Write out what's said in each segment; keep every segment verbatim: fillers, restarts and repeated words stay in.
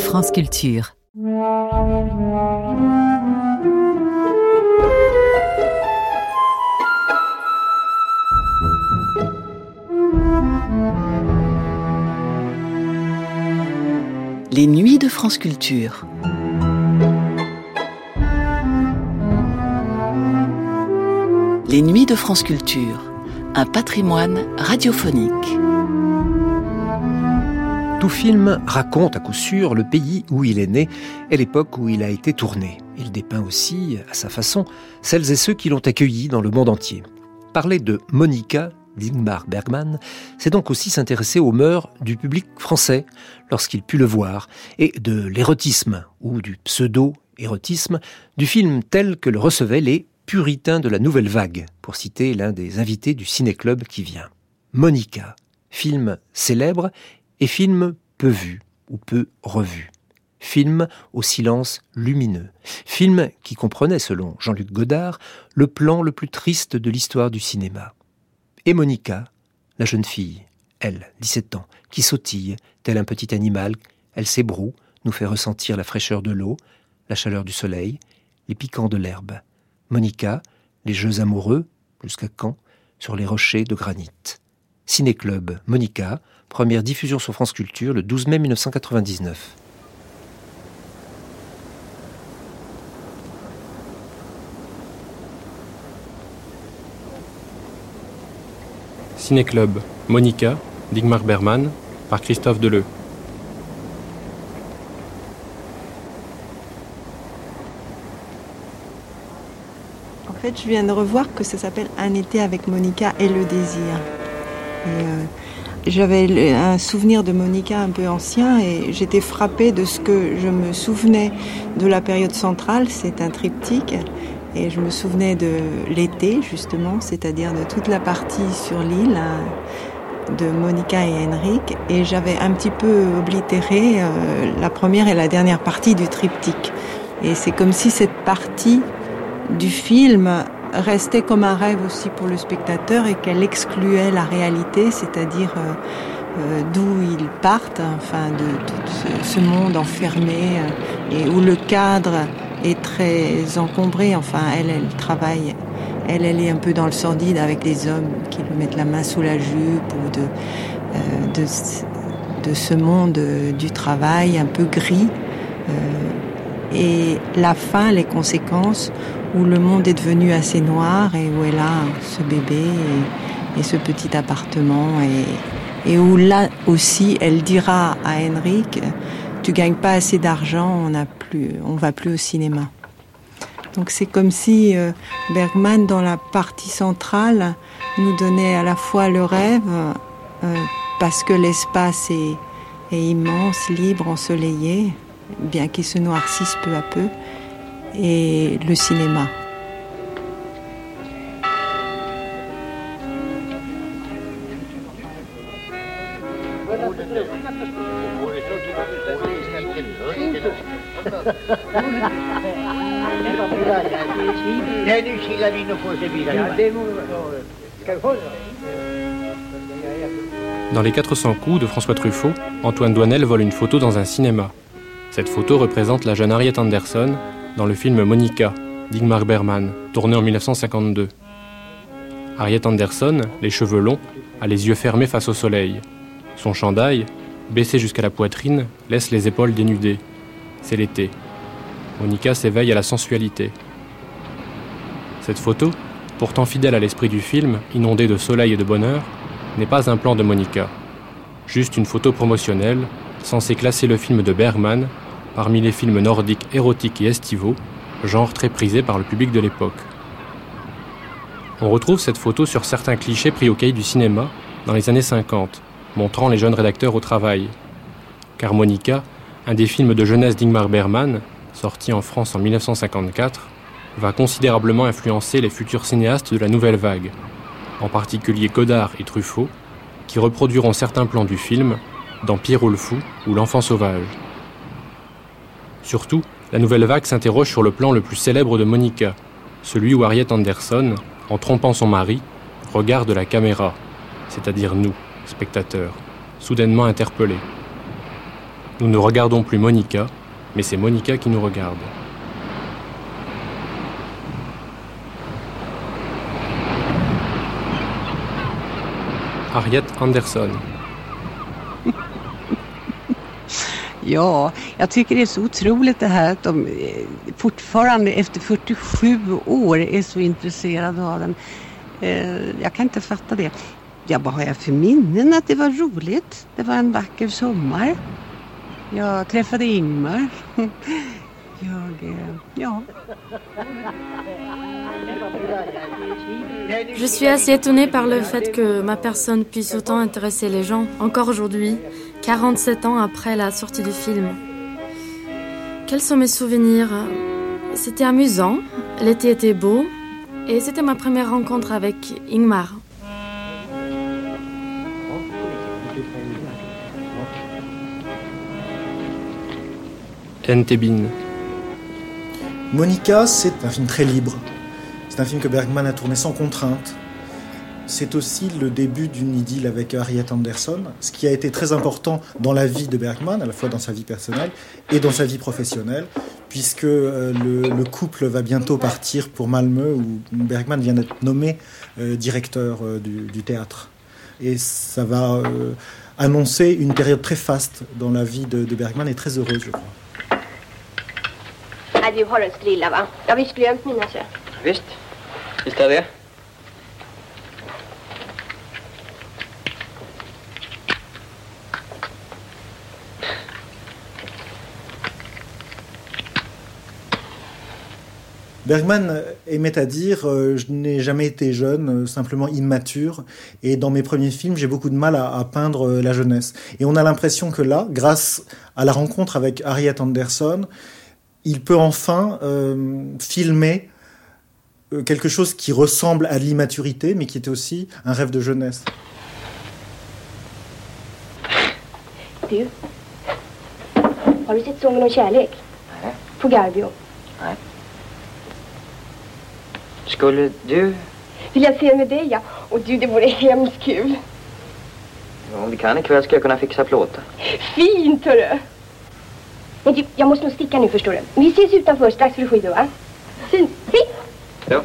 France Culture. Les nuits de France Culture. Les nuits de France Culture, un patrimoine radiophonique. Tout film raconte à coup sûr le pays où il est né et l'époque où il a été tourné. Il dépeint aussi, à sa façon, celles et ceux qui l'ont accueilli dans le monde entier. Parler de Monica d'Ingmar Bergman, c'est donc aussi s'intéresser aux mœurs du public français lorsqu'il put le voir, et de l'érotisme ou du pseudo-érotisme du film tel que le recevaient les puritains de la nouvelle vague, pour citer l'un des invités du ciné-club qui vient. Monica, film célèbre et film peu vu ou peu revu. Film au silence lumineux. Film qui comprenait, selon Jean-Luc Godard, le plan le plus triste de l'histoire du cinéma. Et Monica, la jeune fille, elle, dix-sept ans, qui sautille, tel un petit animal, elle s'ébroue, nous fait ressentir la fraîcheur de l'eau, la chaleur du soleil, les piquants de l'herbe. Monica, les jeux amoureux, jusqu'à quand, sur les rochers de granit. Ciné-club, Monica, première diffusion sur France Culture le douze mai mille neuf cent quatre-vingt-dix-neuf. Ciné-club, Monica, d'Ingmar Bergman, par Christophe Deleu. En fait, je viens de revoir que ça s'appelle Un été avec Monica et le désir. Et euh, j'avais un souvenir de Monica un peu ancien et j'étais frappée de ce que je me souvenais de la période centrale. C'est un triptyque. Et je me souvenais de l'été, justement, c'est-à-dire de toute la partie sur l'île hein, de Monica et Henrik. Et j'avais un petit peu oblitéré euh, la première et la dernière partie du triptyque. Et c'est comme si cette partie du film restait comme un rêve aussi pour le spectateur et qu'elle excluait la réalité, c'est-à-dire euh, euh, d'où ils partent, enfin de tout ce, ce monde enfermé euh, et où le cadre est très encombré. Enfin, elle, elle travaille, elle, elle est un peu dans le sordide avec les hommes qui lui mettent la main sous la jupe ou de euh, de, de ce monde du travail un peu gris. Euh, et la fin, les conséquences, où le monde est devenu assez noir et où elle a ce bébé et, et ce petit appartement et, et où là aussi elle dira à Henrik, tu gagnes pas assez d'argent, on n'a plus, on va plus au cinéma. Donc c'est comme si euh, Bergman dans la partie centrale nous donnait à la fois le rêve euh, parce que l'espace est, est immense, libre, ensoleillé, bien qu'il se noircisse peu à peu, et le cinéma. Dans Les quatre cents coups de François Truffaut, Antoine Doinel vole une photo dans un cinéma. Cette photo représente la jeune Harriet Andersson dans le film Monica d'Ingmar Bergman, tourné en dix-neuf cent cinquante-deux. Harriet Andersson, les cheveux longs, a les yeux fermés face au soleil. Son chandail, baissé jusqu'à la poitrine, laisse les épaules dénudées. C'est l'été. Monica s'éveille à la sensualité. Cette photo, pourtant fidèle à l'esprit du film, inondée de soleil et de bonheur, n'est pas un plan de Monica. Juste une photo promotionnelle, censée classer le film de Bergman parmi les films nordiques érotiques et estivaux, genre très prisé par le public de l'époque. On retrouve cette photo sur certains clichés pris au cahier du cinéma dans les années cinquante, montrant les jeunes rédacteurs au travail. Car Monica, un des films de jeunesse d'Ingmar Bergman, sorti en France en dix-neuf cent cinquante-quatre, va considérablement influencer les futurs cinéastes de la nouvelle vague, en particulier Godard et Truffaut, qui reproduiront certains plans du film dans Pierrot le Fou ou L'Enfant Sauvage. Surtout, la nouvelle vague s'interroge sur le plan le plus célèbre de Monica, celui où Harriet Andersson, en trompant son mari, regarde la caméra, c'est-à-dire nous, spectateurs, soudainement interpellés. Nous ne regardons plus Monica, mais c'est Monica qui nous regarde. Harriet Andersson. Ja, jag tycker det är så otroligt det här att de fortfarande efter fyrtiosju år är så intresserade av den. Jag kan inte fatta det. Ja, vad har jag för minnen att det var roligt? Det var en vacker sommar. Jag träffade Ingmar. Jag, ja. Je suis assez étonnée par le fait que ma personne puisse autant intéresser les gens, encore aujourd'hui, quarante-sept ans après la sortie du film. Quels sont mes souvenirs? C'était amusant, l'été était beau, et c'était ma première rencontre avec Ingmar. Entebin. Monica, c'est un film très libre. C'est un film que Bergman a tourné sans contrainte. C'est aussi le début d'une idylle avec Harriet Andersson, ce qui a été très important dans la vie de Bergman, à la fois dans sa vie personnelle et dans sa vie professionnelle, puisque euh, le, le couple va bientôt partir pour Malmö, où Bergman vient d'être nommé euh, directeur euh, du, du théâtre. Et ça va euh, annoncer une période très faste dans la vie de, de Bergman et très heureuse, je crois. Nej, du har en skrilla, va? Jag har visst glömt mina så. Visst, visst är det. Bergman aimait à dire euh, « Je n'ai jamais été jeune, euh, simplement immature. Et dans mes premiers films, j'ai beaucoup de mal à, à peindre euh, la jeunesse. » Et on a l'impression que là, grâce à la rencontre avec Harriet Andersson, il peut enfin euh, filmer euh, quelque chose qui ressemble à de l'immaturité, mais qui est aussi un rêve de jeunesse. Du, har du sett Sången om kärlek? Nej. På Garbio? Nej. Skulle du? Vill jag se med dig, ja. Och du, det vore hemskt kul. Ja, om vi kan ikväll ska jag kunna fixa plåta. Fint, hörru! Men du, jag måste nog sticka nu, förstår du. Vi ses utanför strax för skidor, va? Fint. Hej! Ja.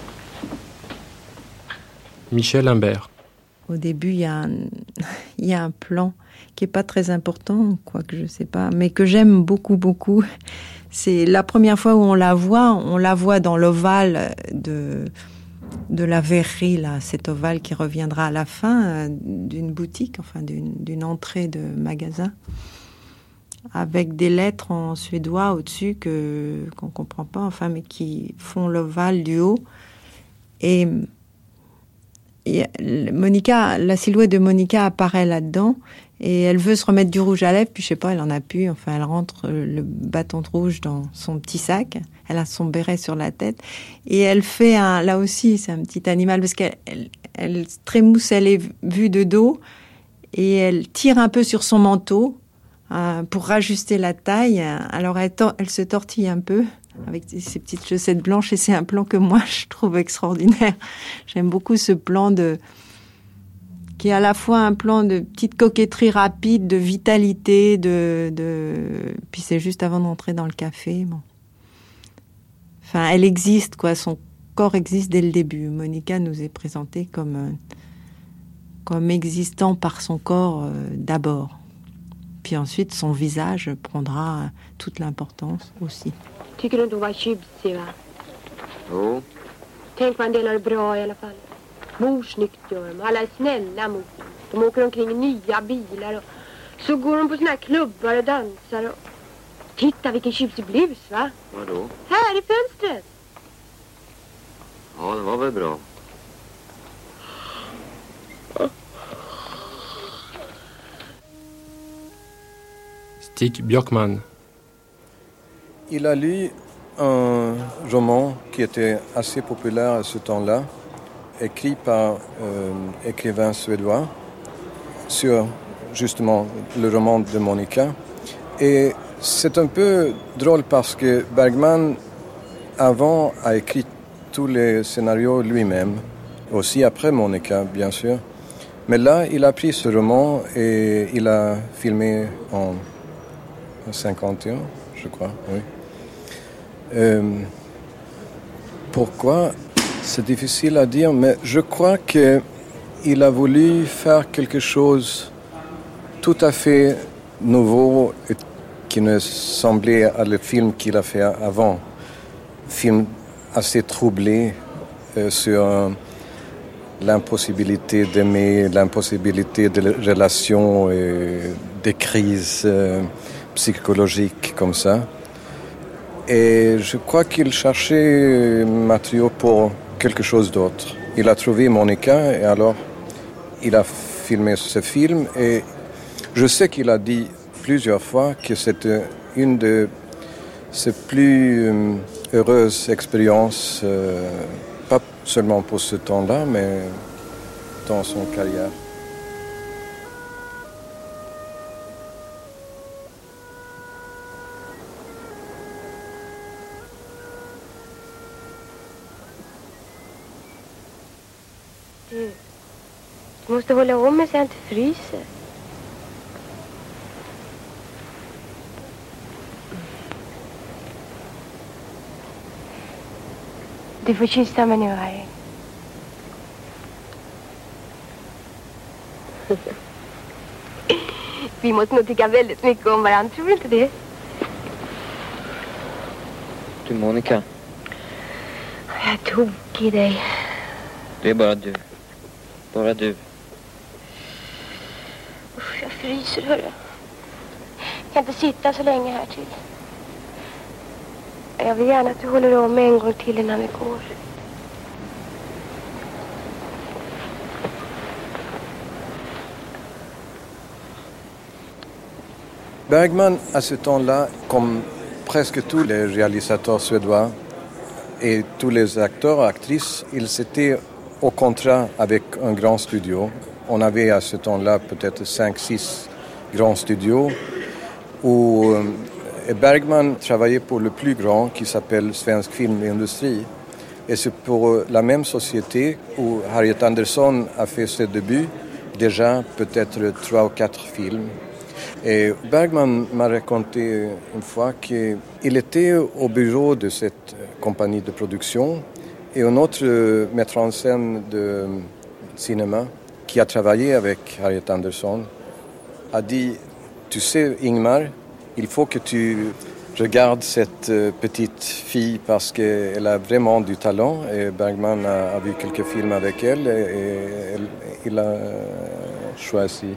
Michel Imbert. Au début, il y a un, il y a un plan qui est pas très important, quoique je sais pas, mais que j'aime beaucoup, beaucoup. C'est la première fois où on la voit, on la voit dans l'ovale de, de la verrerie, là, cet ovale qui reviendra à la fin euh, d'une boutique, enfin d'une, d'une entrée de magasin, avec des lettres en suédois au-dessus que, qu'on comprend pas, enfin, mais qui font l'ovale du haut. Et, et Monica, la silhouette de Monica apparaît là-dedans. Et elle veut se remettre du rouge à lèvres, puis je sais pas, elle en a plus. Enfin, elle rentre le bâton de rouge dans son petit sac. Elle a son béret sur la tête. Et elle fait un, là aussi, c'est un petit animal, parce qu'elle elle, elle trémousse, elle est vue de dos. Et elle tire un peu sur son manteau euh, pour rajuster la taille. Alors, elle, tor- elle se tortille un peu avec ses petites chaussettes blanches. Et c'est un plan que moi, je trouve extraordinaire. J'aime beaucoup ce plan de... qui est à la fois un plan de petite coquetterie rapide, de vitalité, de, de... puis c'est juste avant d'entrer dans le café. Bon. Enfin, elle existe, quoi. Son corps existe dès le début. Monica nous est présentée comme, euh, comme existant par son corps euh, d'abord. Puis ensuite, son visage prendra euh, toute l'importance aussi. Tycker du inte hon var tjusig, va? Jo. Tänk vad en del har det bra i alla fall. Mor snyggt gör de. Alla är snälla mot dem. De åker omkring i nya bilar och så går de på såna här klubbar och dansar och... Titta vilken tjusig blus, va? Vadå? Här i fönstret. Ja, det var väl bra. Stig Björkman. Il a lu un roman qui était assez populaire à ce temps-là, écrit par euh, écrivain suédois sur justement le roman de Monica. Et c'est un peu drôle parce que Bergman avant a écrit tous les scénarios lui-même, aussi après Monica bien sûr. Mais là il a pris ce roman et il a filmé en cinquante et un, je crois, oui. Euh, pourquoi? C'est difficile à dire, mais je crois qu'il a voulu faire quelque chose tout à fait nouveau et qui ne semblait à le film qu'il a fait avant. Film assez troublé euh, sur euh, l'impossibilité d'aimer, l'impossibilité de relations et des crises euh, psychologiques comme ça. Et je crois qu'il cherchait matériaux pour quelque chose d'autre. Il a trouvé Monica et alors il a filmé ce film et je sais qu'il a dit plusieurs fois que c'était une de ses plus heureuses expériences, euh, pas seulement pour ce temps-là, mais dans son carrière. Du, du måste hålla om mig så jag inte fryser. Du får kyssa mig nu, Harry. Vi måste nog tycka väldigt mycket om varandra, tror du inte det? Du, Monica. Jag tog i dig. Det är bara du. Bara du. Usch, jag fryser, hörru. Jag kan inte sitta så länge här till. Jag vill gärna att du håller om mig en gång till innan vi går. Bergman, à ce temps-là, comme presque tous les réalisateurs suédois et tous les acteurs et actrices, ils étaient au contrat avec un grand studio. On avait à ce temps-là peut-être cinq six grands studios où Bergman travaillait pour le plus grand qui s'appelle Svensk Filmindustri. Et c'est pour la même société où Harriet Andersson a fait ses débuts, déjà peut-être trois ou quatre films. Et Bergman m'a raconté une fois qu'il était au bureau de cette compagnie de production et un autre metteur en scène de cinéma qui a travaillé avec Harriet Andersson a dit « Tu sais, Ingmar, il faut que tu regardes cette petite fille parce qu'elle a vraiment du talent. » Et Bergman a, a vu quelques films avec elle et, et elle, il a choisi.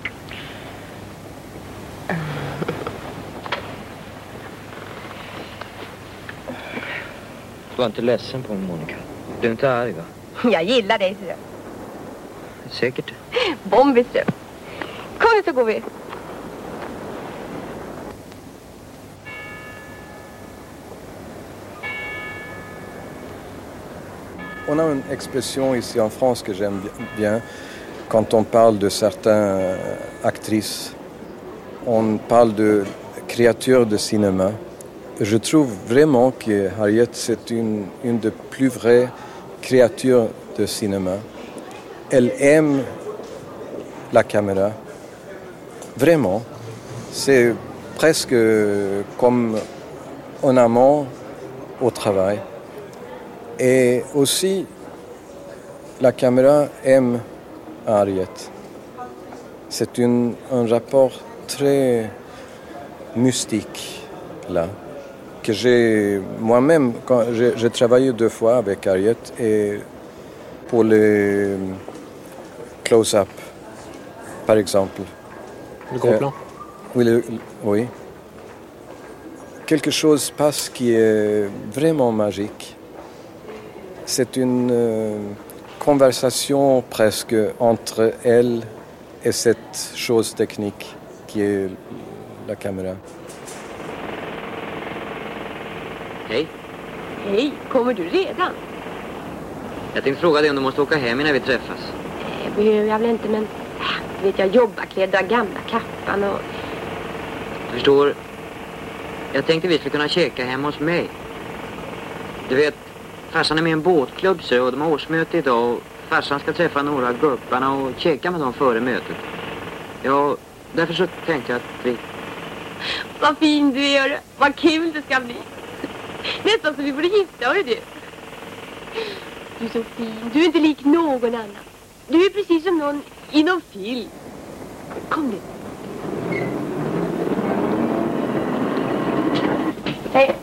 Du var inte ledsen på mig, Monica. Du är inte arg, va? Jag gillar dig, så. Säkert. Bombis, så. Kom nu så går vi. On a une expression ici en France que j'aime bien quand on parle de certaines actrices. On parle de créatures de cinéma. Je trouve vraiment que Harriet, c'est une, une des plus vraies créatures de cinéma. Elle aime la caméra. Vraiment. C'est presque comme un amant au travail. Et aussi, la caméra aime Harriet. C'est une, un rapport très mystique, là, que j'ai moi-même, quand j'ai, j'ai travaillé deux fois avec Harriet, et pour les close-up, par exemple. Le gros euh, plan oui, le, oui. Quelque chose passe qui est vraiment magique. C'est une euh, conversation presque entre elle et cette chose technique qui est la caméra. Hej. Hej, kommer du redan? Jag tänkte fråga dig om du måste åka hem innan vi träffas. Det behöver jag väl inte, men du vet, jag jobbar klädd, drar gamla kappan och... Förstår, jag tänkte vi skulle kunna käka hemma hos mig. Du vet, farsan är med i en båtklubb så, och de har årsmöte idag och farsan ska träffa några av gupparna och käka med dem före mötet. Ja, därför så tänkte jag att vi... Vad fin du är. Vad kul det ska bli. Nästan så vi borde gifta, hör du. Du är så fin. Du är inte lik någon annan. Du är precis som någon i någon film. Kom nu. Hej.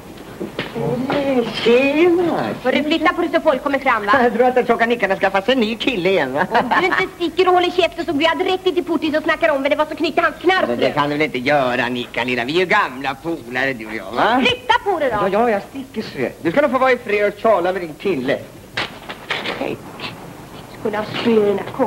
Tjena! Får du flytta på dig så folk kommer fram, va? Jag tror att den tjocka nickarna skaffat sig en ny kille igen, va? Om du inte sticker och håller käften så går jag direkt in till portis och snackar om vad det var som knyckte hans knarp. Det, det kan du väl inte göra, Nicka, lilla. Vi är ju gamla polare, du och jag, va? Flytta på dig då! Ja, ja, jag sticker så. Du ska nog få vara i fred och tjala med din kille. Hej. Skulle ha spöna, kom.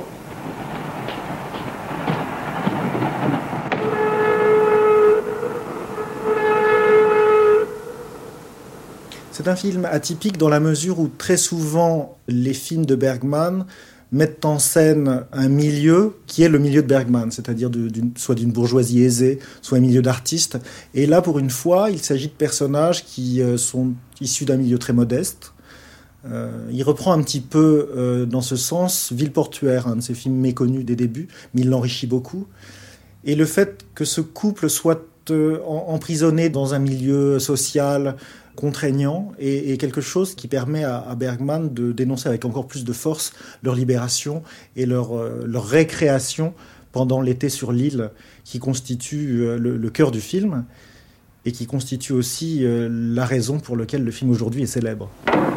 C'est un film atypique dans la mesure où très souvent les films de Bergman mettent en scène un milieu qui est le milieu de Bergman, c'est-à-dire de, d'une, soit d'une bourgeoisie aisée, soit un milieu d'artistes. Et là, pour une fois, il s'agit de personnages qui euh, sont issus d'un milieu très modeste. Euh, il reprend un petit peu, euh, dans ce sens, Ville portuaire, un de ses films méconnus des débuts, mais il l'enrichit beaucoup. Et le fait que ce couple soit euh, en, emprisonné dans un milieu social contraignant et, et quelque chose qui permet à, à Bergman de dénoncer avec encore plus de force leur libération et leur, euh, leur récréation pendant l'été sur l'île, qui constitue euh, le, le cœur du film et qui constitue aussi euh, la raison pour laquelle le film aujourd'hui est célèbre.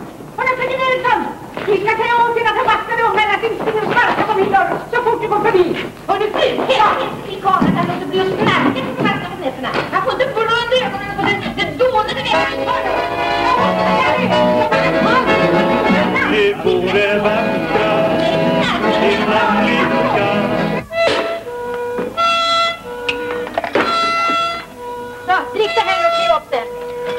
Drick det här och skriv upp det.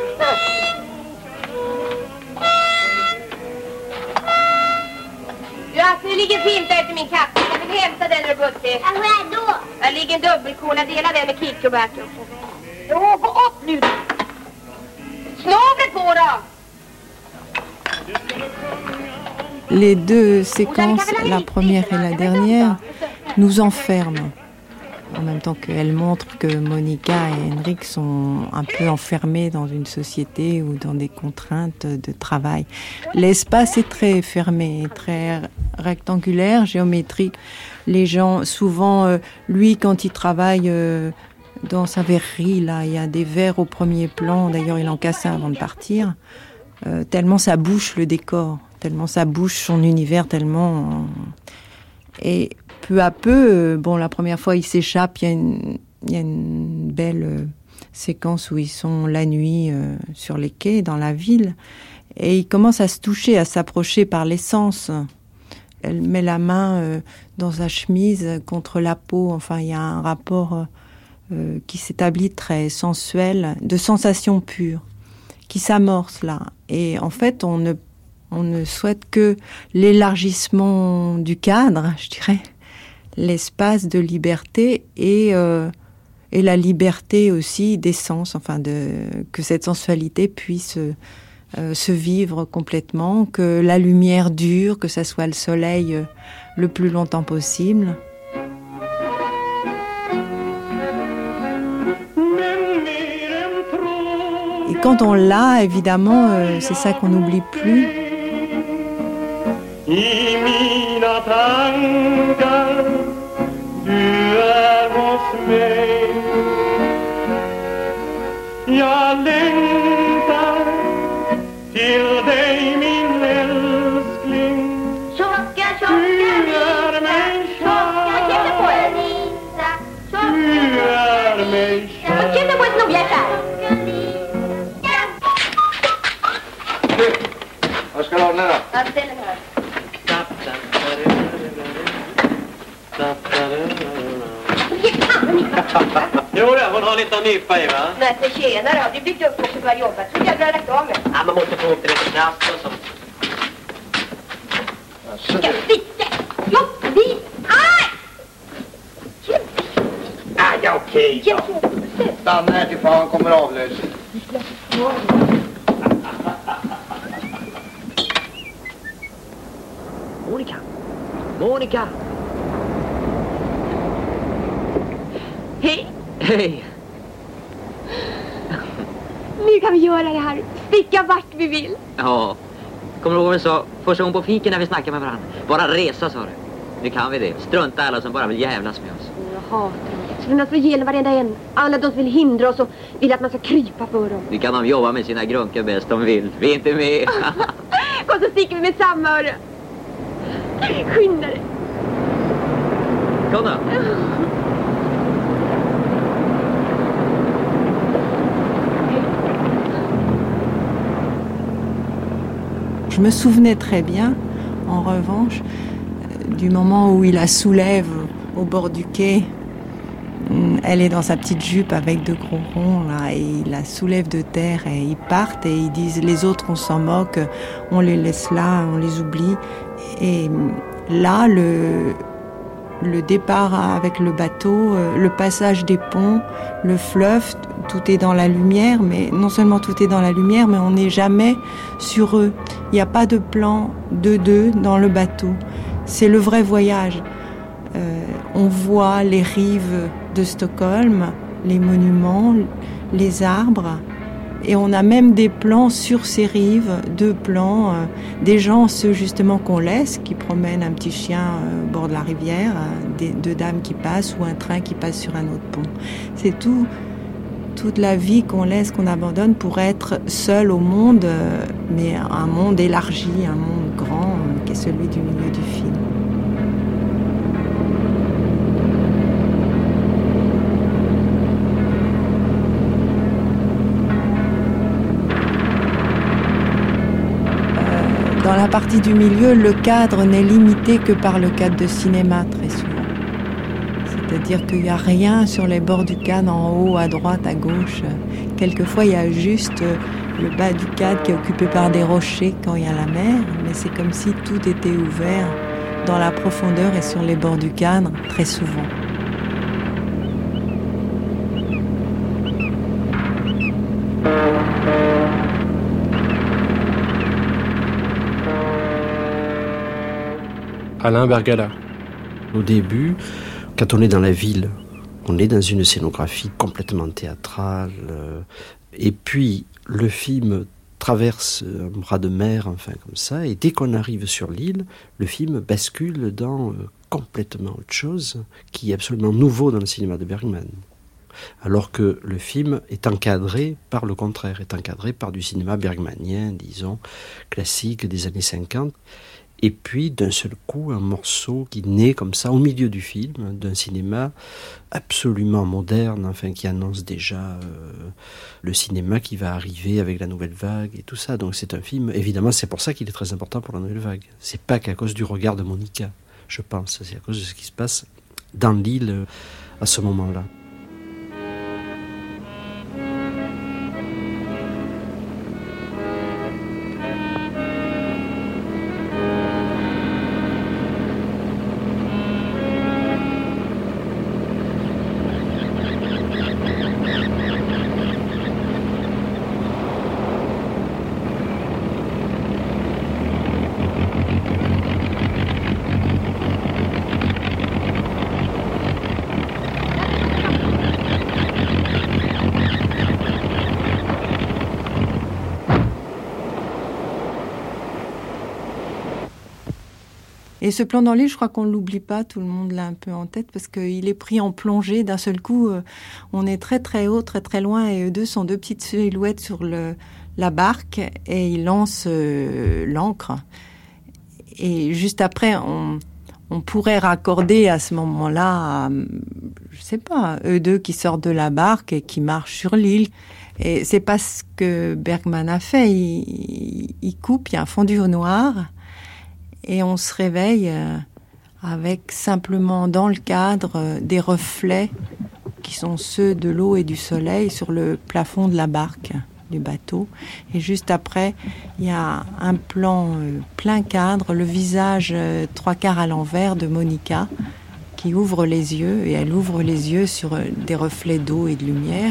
Du, alltså det ligger fint där till min katt. Jag vill hämta den när du går upp till. Vad är då? Där ligger en dubbelkola. Dela den med Kikki och Bertil. Jo, gå upp nu. Snablet på då! Les deux séquences, la première et la dernière, nous enferment. En même temps qu'elles montrent que Monica et Henrik sont un peu enfermés dans une société ou dans des contraintes de travail. L'espace est très fermé, très rectangulaire, géométrique. Les gens, souvent, euh, lui, quand il travaille euh, dans sa verrerie, là, il y a des verres au premier plan. D'ailleurs, il en casse un avant de partir. Euh, tellement ça bouche le décor, tellement ça bouche son univers, tellement... Euh, et peu à peu, bon, la première fois, ils s'échappent, il y a une, il y a une belle euh, séquence où ils sont la nuit euh, sur les quais, dans la ville, et ils commencent à se toucher, à s'approcher par l'essence. Elle met la main euh, dans sa chemise contre la peau, enfin, il y a un rapport euh, qui s'établit très sensuel, de sensations pures, qui s'amorce là. Et en fait, on ne, on ne souhaite que l'élargissement du cadre, je dirais, l'espace de liberté et, euh, et la liberté aussi d'essence, enfin de, que cette sensualité puisse euh, se vivre complètement, que la lumière dure, que ça soit le soleil euh, le plus longtemps possible. Et quand on l'a, évidemment, euh, c'est ça qu'on n'oublie plus. I mina tankar du är hos mig. Jag längtar till dig min älskling. Tjocka, tjocka Lisa, tjocka, känna på er Lisa. Du är mig kär. Känna på ett snoghjärta. Du, vad ska du ordna då? Jag ställer mig här. Jo, det, hon har lite att nypa i, va? Nej, så tjena då. Du byggt upp och så börjar jobba. Så jag drar lagt av mig. Ja, man måste få upp det lite knast och sånt. Ska sitta. Jo, vi. Aj! Ah, ja, okej då. Stanna här till fan kommer avlös. Monica! Monica! Hej! Hej! nu kan vi göra det här. Sticka vart vi vill. Ja. Kommer du ihåg vad vi sa första gången på fiken när vi snackade med varandra? Bara resa, sa du. Nu kan vi det. Strunta alla som bara vill jävlas med oss. Jag hatar dem. Så den har slå ihjäl varenda en. Alla de som vill hindra oss och vill att man ska krypa för dem. Nu kan de jobba med sina grunkar bäst de vill. Vi är inte med. Och så sticker vi med samma öre. Skynda dig. Kom då. Je me souvenais très bien, en revanche, du moment où il la soulève au bord du quai. Elle est dans sa petite jupe avec deux gros ronds, là, et il la soulève de terre et ils partent et ils disent les autres on s'en moque, on les laisse là, on les oublie. Et là, le, le départ avec le bateau, le passage des ponts, le fleuve, tout est dans la lumière, mais non seulement tout est dans la lumière, mais on n'est jamais sur eux. Il n'y a pas de plan de deux dans le bateau. C'est le vrai voyage. Euh, on voit les rives de Stockholm, les monuments, les arbres, et on a même des plans sur ces rives, deux plans, euh, des gens, ceux justement qu'on laisse, qui promènent un petit chien euh, au bord de la rivière, euh, des, deux dames qui passent ou un train qui passe sur un autre pont. C'est tout. Toute la vie qu'on laisse, qu'on abandonne pour être seul au monde, euh, mais un monde élargi, un monde grand, euh, qui est celui du milieu du film. Euh, dans la partie du milieu, le cadre n'est limité que par le cadre de cinéma, très souvent. C'est-à-dire qu'il n'y a rien sur les bords du cadre, en haut, à droite, à gauche. Quelquefois, il y a juste le bas du cadre qui est occupé par des rochers quand il y a la mer, mais c'est comme si tout était ouvert dans la profondeur et sur les bords du cadre, très souvent. Alain Bergala. Au début, quand on est dans la ville, on est dans une scénographie complètement théâtrale. Et puis, le film traverse un bras de mer, enfin comme ça. Et dès qu'on arrive sur l'île, le film bascule dans complètement autre chose, qui est absolument nouveau dans le cinéma de Bergman. Alors que le film est encadré par le contraire, est encadré par du cinéma bergmanien, disons, classique des années cinquante. Et puis, d'un seul coup, un morceau qui naît comme ça, au milieu du film, d'un cinéma absolument moderne, enfin, qui annonce déjà euh, le cinéma qui va arriver avec la nouvelle vague et tout ça. Donc c'est un film, évidemment, c'est pour ça qu'il est très important pour la nouvelle vague. C'est pas qu'à cause du regard de Monica, je pense. C'est à cause de ce qui se passe dans l'île à ce moment-là. Et ce plan dans l'île, je crois qu'on ne l'oublie pas, tout le monde l'a un peu en tête, parce qu'il est pris en plongée. D'un seul coup, euh, on est très très haut, très très loin, et eux deux sont deux petites silhouettes sur le, la barque, et ils lancent euh, l'ancre. Et juste après, on, on pourrait raccorder à ce moment-là, à, je sais pas, eux deux qui sortent de la barque et qui marchent sur l'île. Et c'est pas ce que Bergman a fait. Il, il coupe, il y a un fondu au noir, et on se réveille avec simplement dans le cadre des reflets qui sont ceux de l'eau et du soleil sur le plafond de la barque, du bateau. Et juste après, il y a un plan plein cadre, le visage trois quarts à l'envers de Monica qui ouvre les yeux, et elle ouvre les yeux sur des reflets d'eau et de lumière.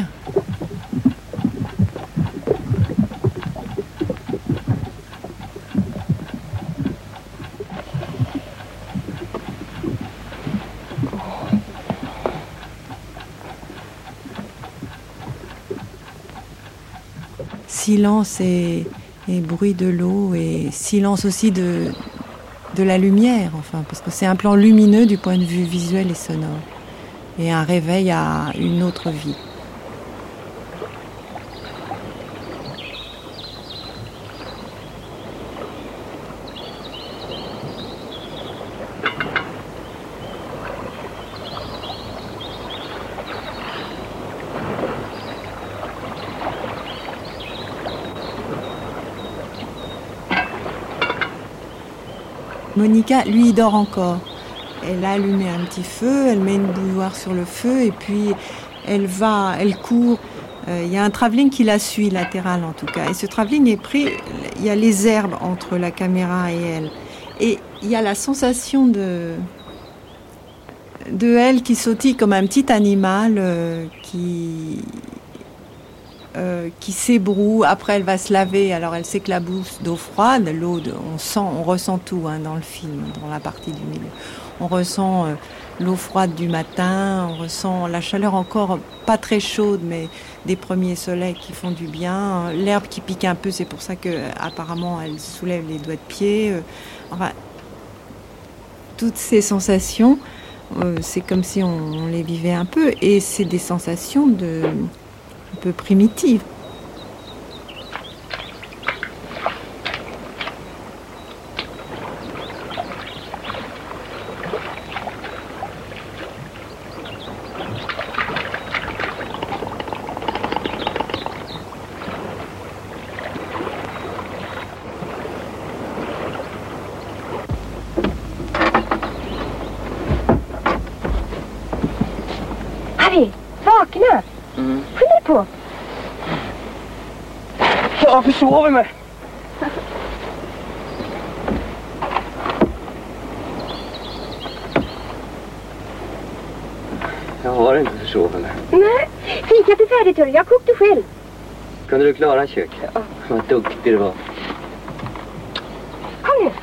silence et, et bruit de l'eau et silence aussi de, de la lumière, enfin, parce que c'est un plan lumineux du point de vue visuel et sonore. Et un réveil à une autre vie. Monica, lui, il dort encore. Elle a allumé un petit feu, elle met une bouilloire sur le feu et puis elle va, elle court. Euh, il y a un travelling qui la suit, latéral en tout cas. Et ce travelling est pris, il y a les herbes entre la caméra et elle. Et il y a la sensation de, de elle qui sautille comme un petit animal euh, qui... Euh, qui s'ébroue, après elle va se laver, alors elle s'éclabousse d'eau froide, l'eau, de, on sent, on ressent tout hein, dans le film, dans la partie du milieu. On ressent euh, l'eau froide du matin, on ressent la chaleur encore pas très chaude, mais des premiers soleils qui font du bien, l'herbe qui pique un peu, c'est pour ça que apparemment elle soulève les doigts de pied. Euh, enfin, toutes ces sensations, euh, c'est comme si on, on les vivait un peu, et c'est des sensations de un peu primitive. Harry, vakna! Mm. Skynda på! Jag försover mig. Jag har inte försovit mig. Nej, fikat är färdigt hörru. Jag kokte själv. Kunde du klara köket? Ja. Vad duktig du var. Kom nu.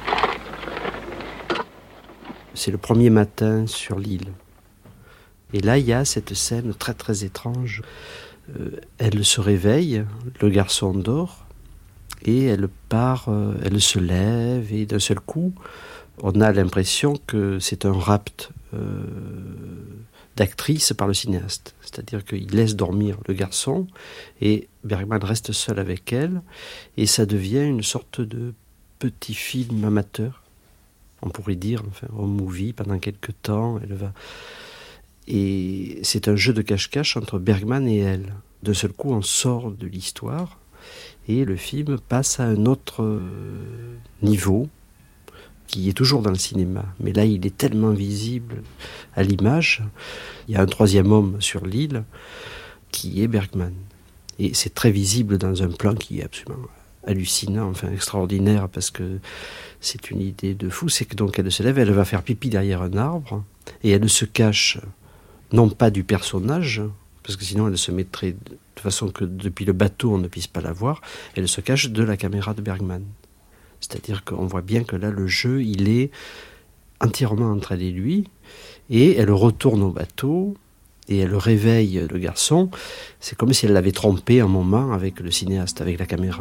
C'est le premier matin sur l'île. Et là, il y a cette scène très très étrange. Euh, elle se réveille, le garçon dort, et elle part, euh, elle se lève, et d'un seul coup, on a l'impression que c'est un rapt euh, d'actrice par le cinéaste. C'est-à-dire qu'il laisse dormir le garçon, et Bergman reste seul avec elle, et ça devient une sorte de petit film amateur, on pourrait dire, enfin, un movie pendant quelque temps, elle va... Et c'est un jeu de cache-cache entre Bergman et elle. D'un seul coup, on sort de l'histoire et le film passe à un autre niveau qui est toujours dans le cinéma. Mais là, il est tellement visible à l'image. Il y a un troisième homme sur l'île qui est Bergman. Et c'est très visible dans un plan qui est absolument hallucinant, enfin extraordinaire, parce que c'est une idée de fou. C'est que donc elle se lève, elle va faire pipi derrière un arbre et elle se cache... non pas du personnage, parce que sinon elle se mettrait de façon que depuis le bateau on ne puisse pas la voir, elle se cache de la caméra de Bergman. C'est-à-dire qu'on voit bien que là le jeu il est entièrement entre elle et lui, et elle retourne au bateau, et elle réveille le garçon, c'est comme si elle l'avait trompé un moment avec le cinéaste, avec la caméra.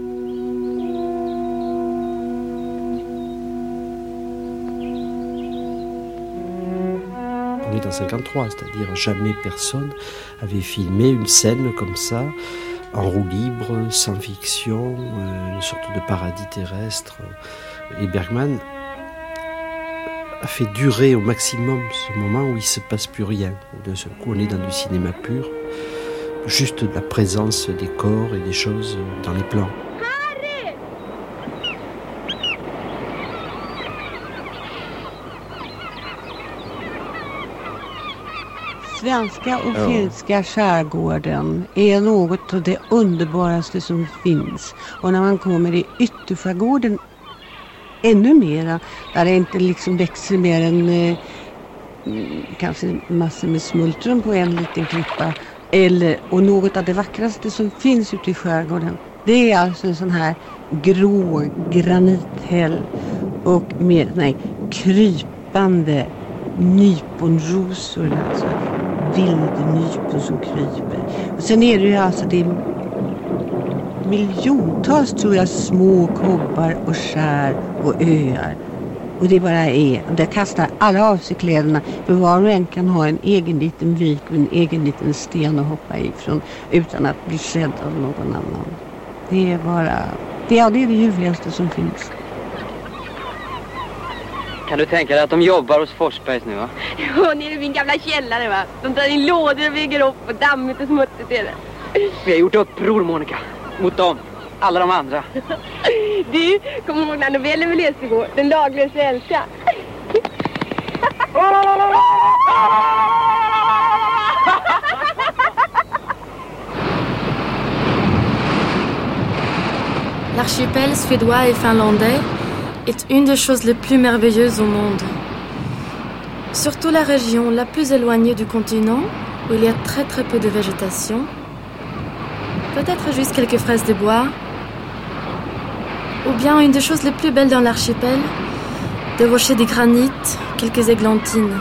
On est en cinquante-trois, c'est-à-dire jamais personne avait filmé une scène comme ça, en roue libre, sans fiction, une sorte de paradis terrestre. Et Bergman a fait durer au maximum ce moment où il ne se passe plus rien. D'un seul coup, on est dans du cinéma pur, juste de la présence des corps et des choses dans les plans. Svenska och finska skärgården är något av det underbaraste som finns. Och när man kommer i ytterskärgården ännu mera, där det inte liksom växer mer än eh, kanske massor med smultron på en liten klippa. Eller, och något av det vackraste som finns ute i skärgården, det är alltså en sån här grå granithäll och med nej, krypande nyponrosor, alltså vildnypon som kryper. Och sen är det ju alltså det är miljontals tror jag små kobbar och skär och öar. Och det bara är, där kastar alla av sig kläderna, för var och en kan ha en egen liten vik och en egen liten sten att hoppa ifrån utan att bli sedd av någon annan. Det är bara, det är det, är det ljuvligaste som finns. Kan du tänka dig att de jobbar hos Forsbergs nu, va? Ja, nere i min gamla källare, va? De tar in lådor och bygger upp och dammigt och smutsigt är det. Vi har gjort uppror, Monica. Mot dem. Alla de andra. Du, kommer ihåg när novellen vi läste igår? Den laglösa älska. L'archipel suédois et finlandais est une des choses les plus merveilleuses au monde. Surtout la région la plus éloignée du continent, où il y a très très peu de végétation, peut-être juste quelques fraises de bois, ou bien une des choses les plus belles dans l'archipel, des rochers de granit, quelques églantines.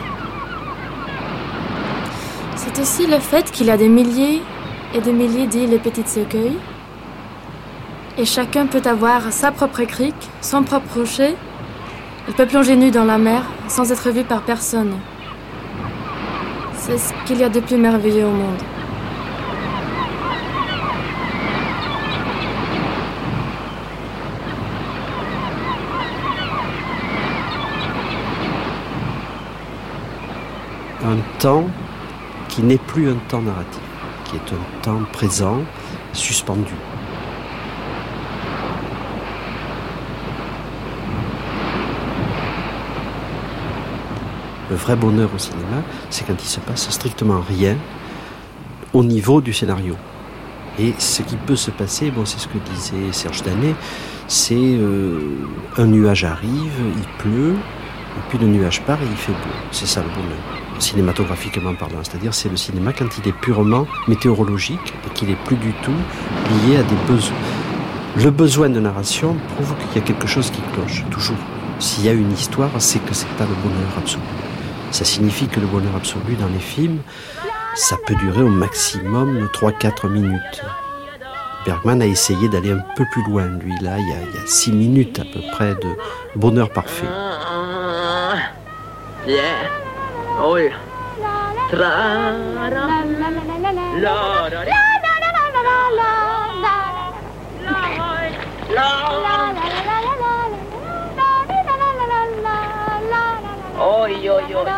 C'est aussi le fait qu'il y a des milliers et des milliers d'îles et petites écueils, et chacun peut avoir sa propre crique, son propre rocher. Il peut plonger nu dans la mer sans être vu par personne. C'est ce qu'il y a de plus merveilleux au monde. Un temps qui n'est plus un temps narratif, qui est un temps présent, suspendu. Le vrai bonheur au cinéma, c'est quand il se passe strictement rien au niveau du scénario. Et ce qui peut se passer, bon, c'est ce que disait Serge Danet, c'est euh, un nuage arrive, il pleut, et puis le nuage part et il fait beau. C'est ça le bonheur, cinématographiquement parlant. C'est-à-dire c'est le cinéma quand il est purement météorologique et qu'il n'est plus du tout lié à des besoins. Le besoin de narration prouve qu'il y a quelque chose qui cloche, toujours. S'il y a une histoire, c'est que c'est pas le bonheur absolu. Ça signifie que le bonheur absolu dans les films, ça peut durer au maximum trois à quatre minutes. Bergman a essayé d'aller un peu plus loin, lui. Là, il y a, il y a six minutes à peu près de bonheur parfait. Yeah. Oj. Tra. Oj, oj, oj,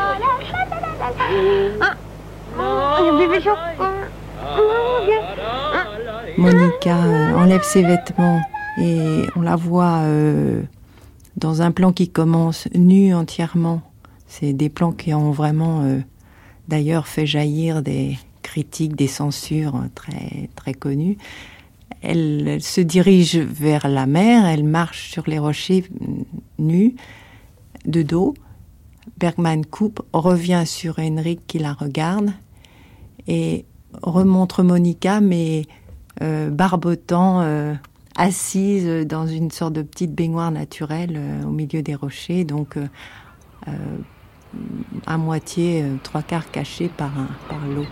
Monica enlève ses vêtements et on la voit euh, dans un plan qui commence nue entièrement. C'est des plans qui ont vraiment euh, d'ailleurs fait jaillir des critiques, des censures très, très connues. Elle, elle se dirige vers la mer, elle marche sur les rochers nus, de dos. Bergman coupe, revient sur Henrik qui la regarde et remontre Monica, mais euh, barbotant, euh, assise dans une sorte de petite baignoire naturelle euh, au milieu des rochers, donc euh, euh, à moitié, euh, trois quarts cachée par, un, par l'eau.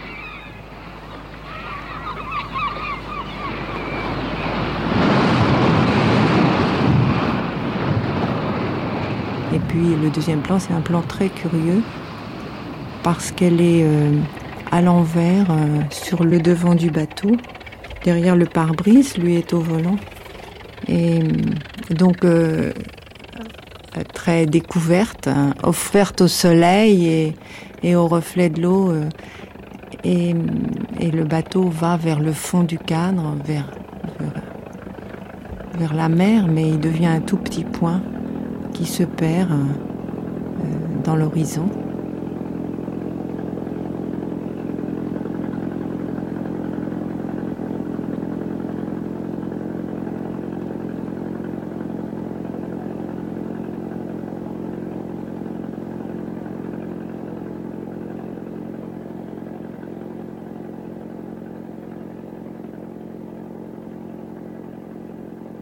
Et puis le deuxième plan, c'est un plan très curieux parce qu'elle est euh, à l'envers euh, sur le devant du bateau. Derrière le pare-brise, lui est au volant. Et donc euh, très découverte, hein, offerte au soleil et, et au reflet de l'eau. Euh, et, et le bateau va vers le fond du cadre, vers, vers, vers la mer, mais il devient un tout petit point qui se perd euh, dans l'horizon.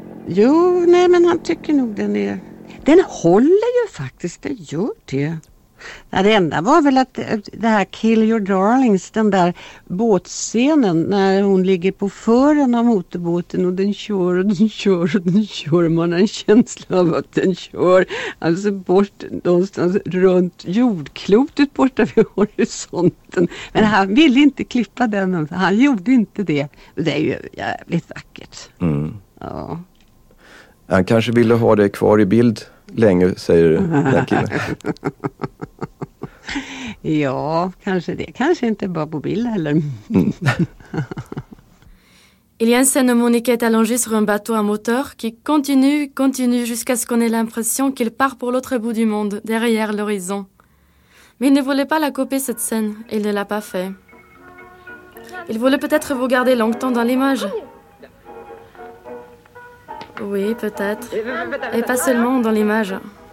Jo, nej men han tycker nog den är... Den håller ju faktiskt, det gör det. Ja, det enda var väl att det här Kill Your Darlings, den där båtscenen när hon ligger på fören av motorbåten och den kör och den kör och den kör. Man har en känsla av att den kör alltså bort någonstans runt jordklotet borta vid horisonten. Men han ville inte klippa den, han gjorde inte det. Det är ju jävligt vackert. Mm. Ja. Han kanske ville ha det kvar i bild länge, säger den killen. Ja, kanske det. Kanske inte bara på bild heller. Mm. Il y a une scène où Monica est allongée sur un bateau à moteur qui continue, continue jusqu'à ce qu'on ait l'impression qu'il part pour l'autre bout du monde, derrière l'horizon. Mais il ne voulait pas la couper, cette scène, et il ne l'a pas fait. Il voulait peut-être vous garder longtemps dans l'image. Oui, peut-être. Et pas seulement dans l'image.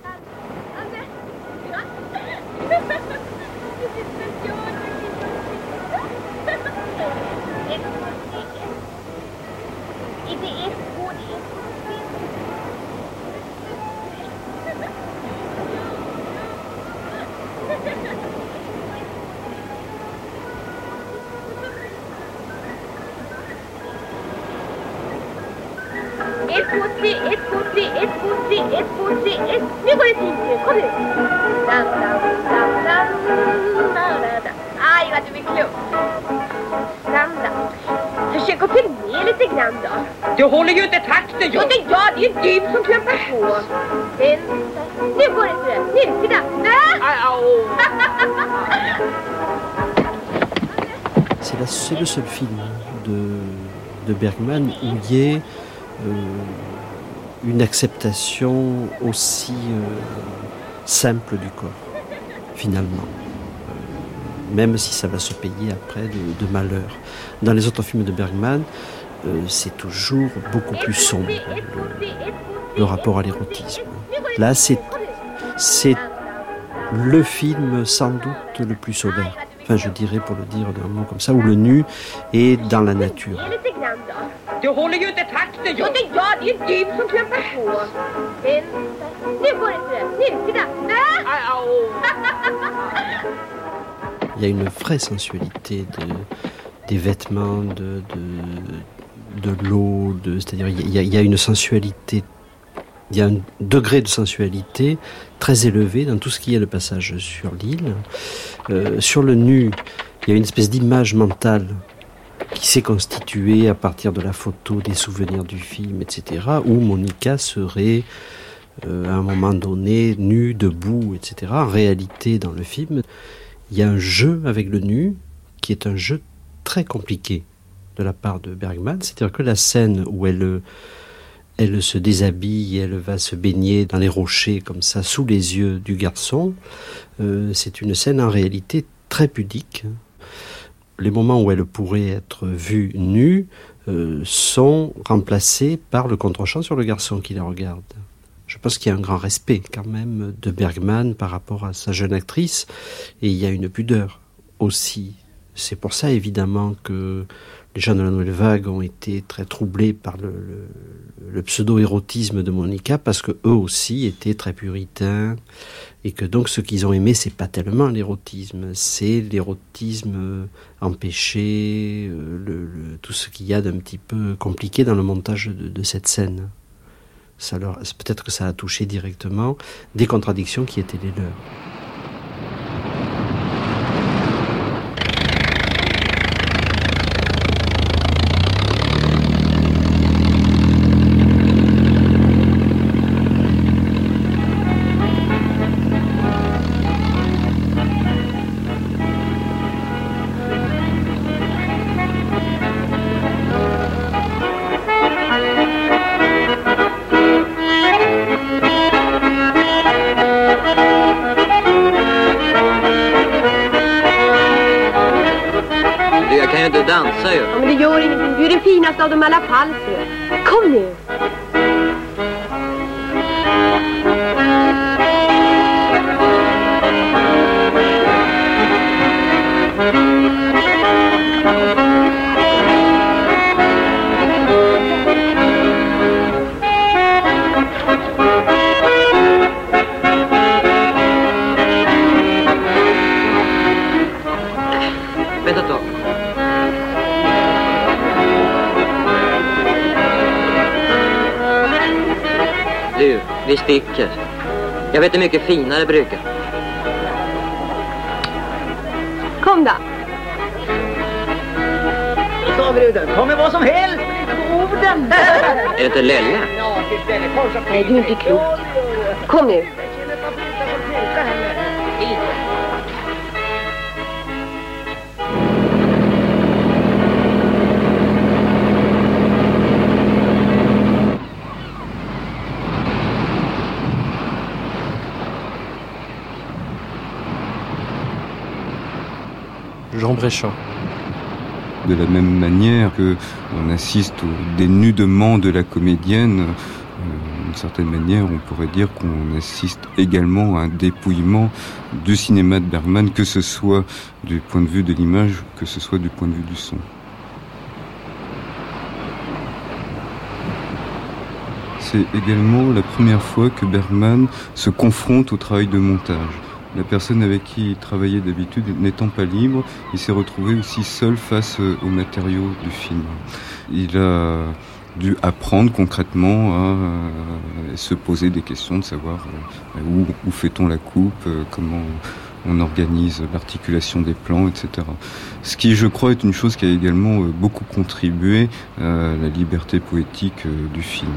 Ett, två, tre, ett, två, tre, ett, två, tre, ett, två, tre, ett. Nu går det fint nu, kom nu. Dam, dam, dam, dam, dam, dam. Aj, vad du är klok. Dam, dam. Försök att följa med lite grann då. Du håller ju inte takten, jo. Det är jag, det är du som klampar på. Vänta. Nu går det sådär. Nu, titta. C'est, la, c'est le seul film de, de Bergman où il y ait Euh, une acceptation aussi euh, simple du corps, finalement, euh, même si ça va se payer après de, de malheur. Dans les autres films de Bergman, euh, c'est toujours beaucoup plus sombre, le, le rapport à l'érotisme. Là, c'est, c'est le film sans doute le plus solaire, enfin je dirais pour le dire d'un mot comme ça, où le nu est dans la nature. Du håller ju inte takten, jo. Det är jag, det är du som klampar på. Vänta. Nu går det sådär. Nu, titta. Il y a une vraie sensualité de, des vêtements, de, de, de l'eau, de, c'est-à-dire il y, a, il y a une sensualité, il y a un degré de sensualité très élevé dans tout ce qui est le passage sur l'île. Euh, sur le nu, il y a une espèce d'image mentale qui s'est constituée à partir de la photo, des souvenirs du film, et cetera, où Monica serait euh, à un moment donné nue, debout, et cetera. En réalité, dans le film, il y a un jeu avec le nu qui est un jeu très compliqué de la part de Bergman. C'est-à-dire que la scène où elle, elle se déshabille, elle va se baigner dans les rochers comme ça, sous les yeux du garçon, euh, c'est une scène en réalité très pudique. Les moments où elle pourrait être vue nue euh, sont remplacés par le contre-champ sur le garçon qui la regarde. Je pense qu'il y a un grand respect quand même de Bergman par rapport à sa jeune actrice, et il y a une pudeur aussi. C'est pour ça évidemment que les gens de la Nouvelle Vague ont été très troublés par le, le, le pseudo-érotisme de Monica, parce que eux aussi étaient très puritains, et que donc ce qu'ils ont aimé, c'est pas tellement l'érotisme, c'est l'érotisme empêché, le, le, tout ce qu'il y a d'un petit peu compliqué dans le montage de, de cette scène. Ça leur, peut-être que ça a touché directement des contradictions qui étaient les leurs. Ja, men det gör ingenting. Du är den finaste av dem alla fall, ser. Kom nu. Du, vi sticker. Jag vet en mycket finare brygga. Kom då. Då sa bruden, kom med vad som helst, men inte på orden. Är det inte Lelle? Nej, du är inte klok. Kom nu. Jean Bréchamp. De la même manière qu'on assiste au dénudement de la comédienne, euh, d'une certaine manière, on pourrait dire qu'on assiste également à un dépouillement du cinéma de Bergman, que ce soit du point de vue de l'image, que ce soit du point de vue du son. C'est également la première fois que Bergman se confronte au travail de montage. La personne avec qui il travaillait d'habitude n'étant pas libre, il s'est retrouvé aussi seul face aux matériaux du film. Il a dû apprendre concrètement à euh, se poser des questions, de savoir euh, où, où fait-on la coupe, euh, comment on organise l'articulation des plans, et cetera. Ce qui, je crois, est une chose qui a également euh, beaucoup contribué à la liberté poétique euh, du film.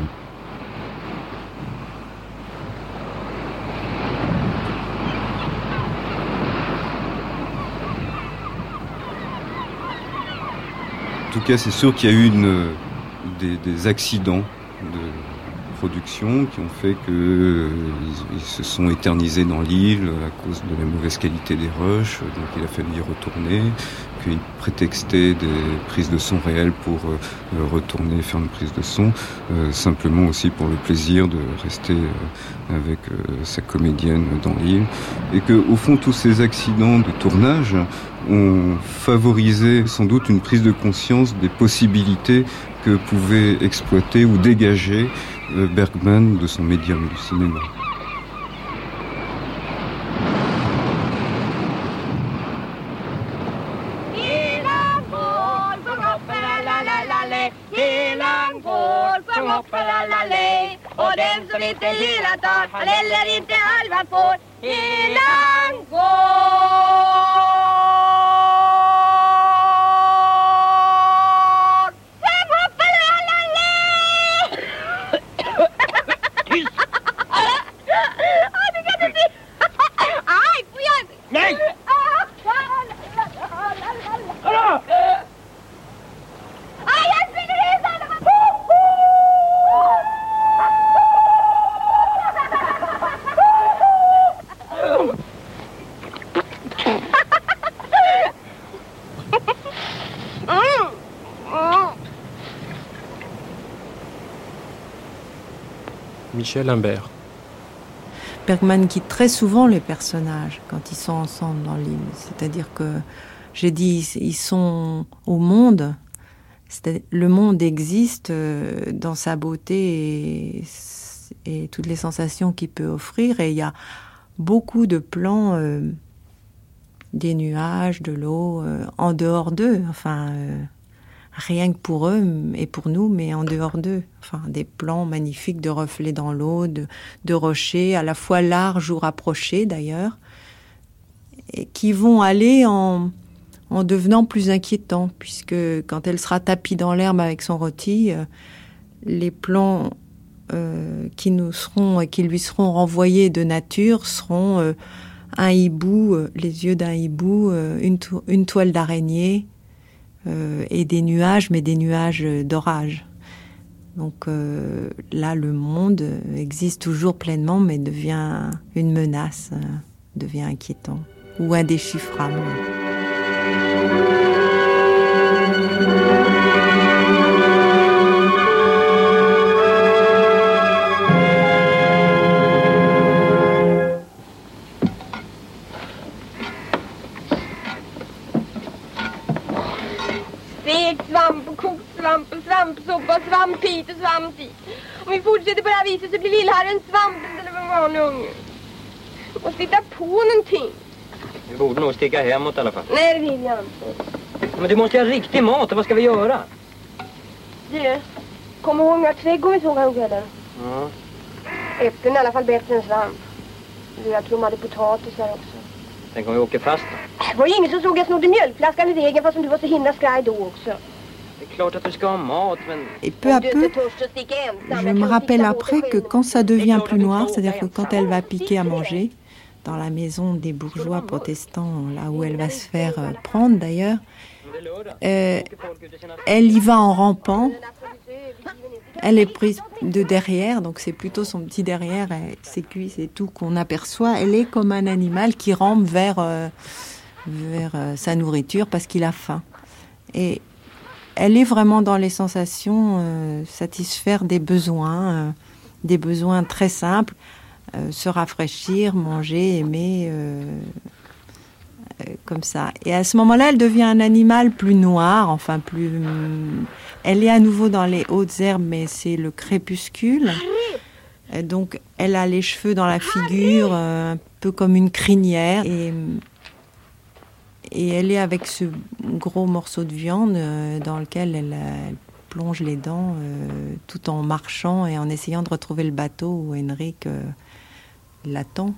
En tout cas, c'est sûr qu'il y a eu une, des, des accidents de production qui ont fait qu'ils euh, ils se sont éternisés dans l'île à cause de la mauvaise qualité des rushs. Donc il a fallu y retourner, qu'ils prétextaient des prises de son réelles pour euh, retourner faire une prise de son, euh, simplement aussi pour le plaisir de rester euh, avec euh, sa comédienne dans l'île. Et qu'au fond, tous ces accidents de tournage ont favorisé sans doute une prise de conscience des possibilités que pouvait exploiter ou dégager Bergman de son médium du cinéma. Och den som inte hela tar, han heller inte halva får. Helan går. Fem hoppar alla le. Tyst. Det kan du se. Aj, får jag? Nej. Hallå. Aj, jag springer ut alla. Michel Imbert. Bergman quitte très souvent les personnages quand ils sont ensemble dans l'île. C'est-à-dire que, j'ai dit, ils sont au monde. Le monde existe dans sa beauté et, et toutes les sensations qu'il peut offrir. Et il y a beaucoup de plans, euh, des nuages, de l'eau, euh, en dehors d'eux. Enfin, euh, rien que pour eux et pour nous, mais en dehors d'eux. Enfin, des plans magnifiques de reflets dans l'eau, de, de rochers, à la fois larges ou rapprochés d'ailleurs, et qui vont aller en, en devenant plus inquiétants, puisque quand elle sera tapie dans l'herbe avec son rôti, euh, les plans euh, qui nous seront et qui lui seront renvoyés de nature seront euh, un hibou, euh, les yeux d'un hibou, euh, une, to- une toile d'araignée, Euh, et des nuages, mais des nuages d'orage. Donc euh, là, le monde existe toujours pleinement, mais devient une menace, euh, devient inquiétant ou indéchiffrable. Svamp och koksvamp och svampsoppa, svamp hit och svamp dit. Om vi fortsätter på det här viset så blir lillherren svampen eller vad var nu unge. Vi måste hitta på någonting. Vi borde nog sticka hemåt i alla fall. Nej, det vill jag inte. Men du måste ju ha riktig mat, och vad ska vi göra? Du, kom ihåg att trädgården såg han kvällen. Ja. Äpplen är i alla fall bättre än svamp. Jag tror de hade potatisar också. Tänk om vi åker fast då? Det var ju ingen som såg jag snodde mjölkflaskan i vägen fast du var så himla skraj då också. Det är klart att du ska ha mat, men... Et peu à peu, je me rappelle après que quand ça devient plus noir, c'est-à-dire que quand elle va piquer à manger, dans la maison des bourgeois protestants, là où elle va se faire euh, prendre d'ailleurs, euh, elle y va en rampant. Elle est prise de derrière, donc c'est plutôt son petit derrière, ses cuisses et tout qu'on aperçoit. Elle est comme un animal qui rampe vers, euh, vers euh, sa nourriture parce qu'il a faim. Et elle est vraiment dans les sensations, euh, satisfaire des besoins, euh, des besoins très simples, euh, se rafraîchir, manger, aimer, euh, euh, comme ça. Et à ce moment-là, elle devient un animal plus noir, enfin plus... Hum, elle est à nouveau dans les hautes herbes, mais c'est le crépuscule. Et donc, elle a les cheveux dans la figure, euh, un peu comme une crinière. Et, et elle est avec ce gros morceau de viande euh, dans lequel elle, elle plonge les dents euh, tout en marchant et en essayant de retrouver le bateau où Henrik euh, l'attend.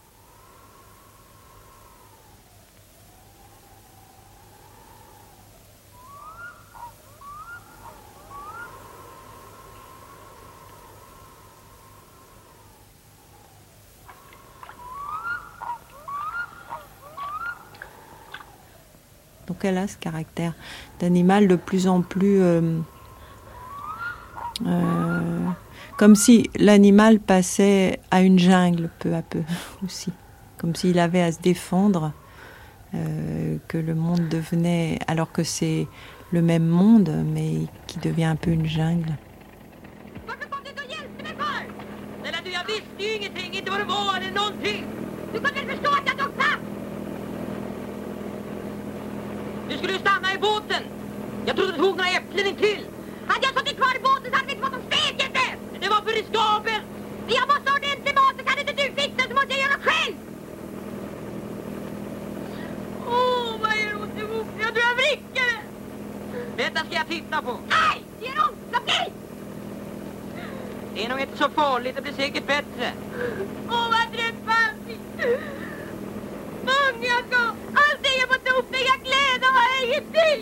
Donc elle a ce caractère d'animal de plus en plus... Euh, euh, comme si l'animal passait à une jungle peu à peu aussi. Comme s'il avait à se défendre, euh, que le monde devenait... Alors que c'est le même monde, mais qui devient un peu une jungle. Nu skulle du stanna i båten. Jag trodde du tog några äpplen intill. Hade jag suttit kvar i båten så hade vi inte fått någon spekelse. Det var för riskabelt. Jag måste ha ordentlig mat, så kan inte du fixa så måste jag göra själv. Åh, oh, vad gör ont i boken? Jag tror jag vrickar det. Detta ska jag titta på. Nej, det gör ont. Släpp dig! Det är nog inte så farligt, det blir säkert bättre. Åh, oh, vad trött. Många ska... Allting är på toppen, jag gläder mig ingenting.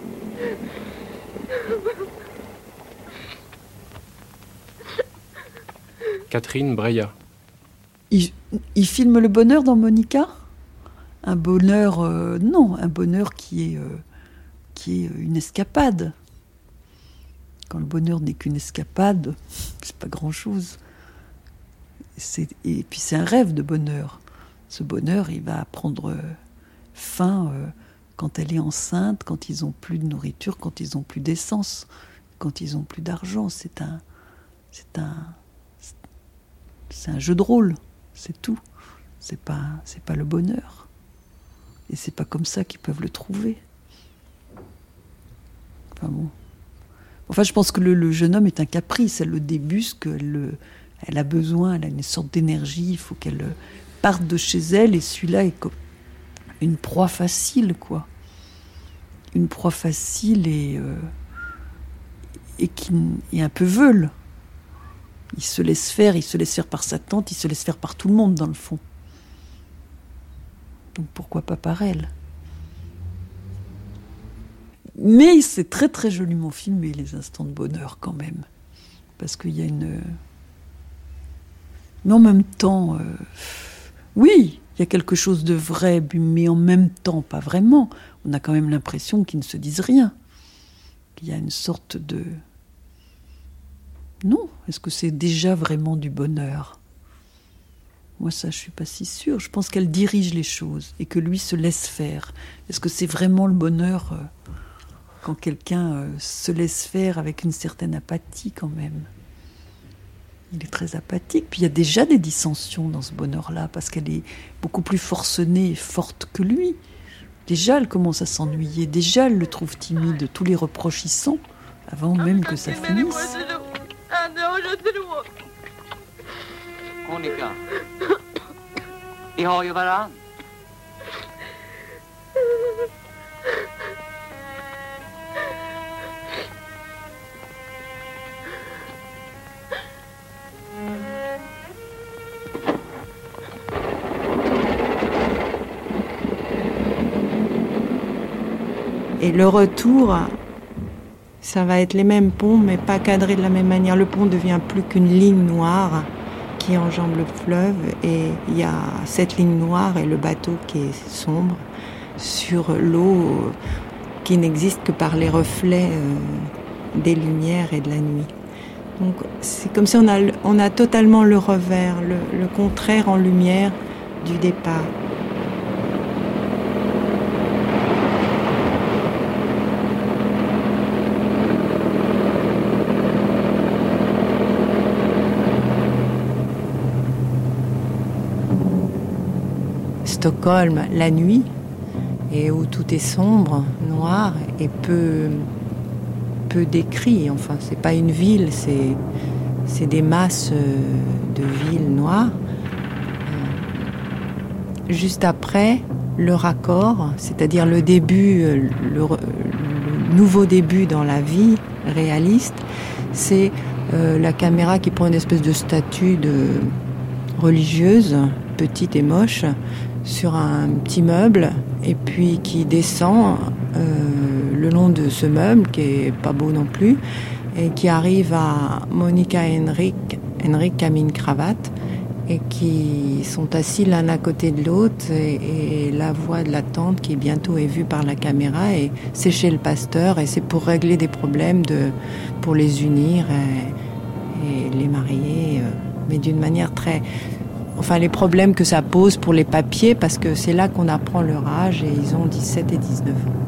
Catherine Breillat. Il, il filme le bonheur dans Monica. Un bonheur, euh, non, un bonheur qui est, euh, qui est une escapade. Quand le bonheur n'est qu'une escapade, c'est pas grand-chose. C'est, et puis c'est un rêve de bonheur. Ce bonheur, il va prendre fin euh, quand elle est enceinte, quand ils n'ont plus de nourriture, quand ils n'ont plus d'essence, quand ils n'ont plus d'argent. C'est un, c'est un, c'est un jeu de rôle, c'est tout. C'est pas, c'est pas le bonheur. Et c'est pas comme ça qu'ils peuvent le trouver. Enfin bon. Enfin, je pense que le, le jeune homme est un caprice. Elle le débusque, elle, le, elle a besoin, elle a une sorte d'énergie. Il faut qu'elle parte de chez elle. Et celui-là est comme une proie facile, quoi. Une proie facile et, euh, et qui est un peu veule. Il se laisse faire, il se laisse faire par sa tante, il se laisse faire par tout le monde, dans le fond. Donc pourquoi pas par elle ? Mais c'est très très joliment filmé, les instants de bonheur, quand même. Parce qu'il y a une... Mais en même temps... Euh... Oui, il y a quelque chose de vrai, mais en même temps, pas vraiment. On a quand même l'impression qu'ils ne se disent rien. Qu'il y a une sorte de... Non, est-ce que c'est déjà vraiment du bonheur ? Moi, ça, je suis pas si sûre. Je pense qu'elle dirige les choses et que lui se laisse faire. Est-ce que c'est vraiment le bonheur euh, quand quelqu'un euh, se laisse faire avec une certaine apathie, quand même ? Il est très apathique. Puis il y a déjà des dissensions dans ce bonheur-là, parce qu'elle est beaucoup plus forcenée et forte que lui. Déjà, elle commence à s'ennuyer. Déjà, elle le trouve timide. Tous les reproches y sont, avant même que ça finisse. Monica, vi har ju varann. Et le retour, ça va être les mêmes ponts, mais pas cadrés de la même manière. Le pont devient plus qu'une ligne noire qui enjambe le fleuve, et il y a cette ligne noire et le bateau qui est sombre sur l'eau qui n'existe que par les reflets euh, des lumières et de la nuit. Donc c'est comme si on a, on a totalement le revers, le, le contraire en lumière du départ. Stockholm, la nuit, et où tout est sombre, noir et peu, peu décrit. Enfin, c'est pas une ville, c'est, c'est des masses de villes noires. Juste après, le raccord, c'est-à-dire le début, le, le nouveau début dans la vie réaliste, c'est euh, la caméra qui prend une espèce de statue de religieuse, petite et moche, sur un petit meuble, et puis qui descend euh, le long de ce meuble, qui est pas beau non plus, et qui arrive à Monica et Henrik, Henrik a mis une cravate, et qui sont assis l'un à côté de l'autre, et, et la voix de la tante, qui bientôt est vue par la caméra, et c'est chez le pasteur, et c'est pour régler des problèmes, de, pour les unir et, et les marier, euh, mais d'une manière très... Enfin, les problèmes que ça pose pour les papiers, parce que c'est là qu'on apprend leur âge, et ils ont dix-sept et dix-neuf ans.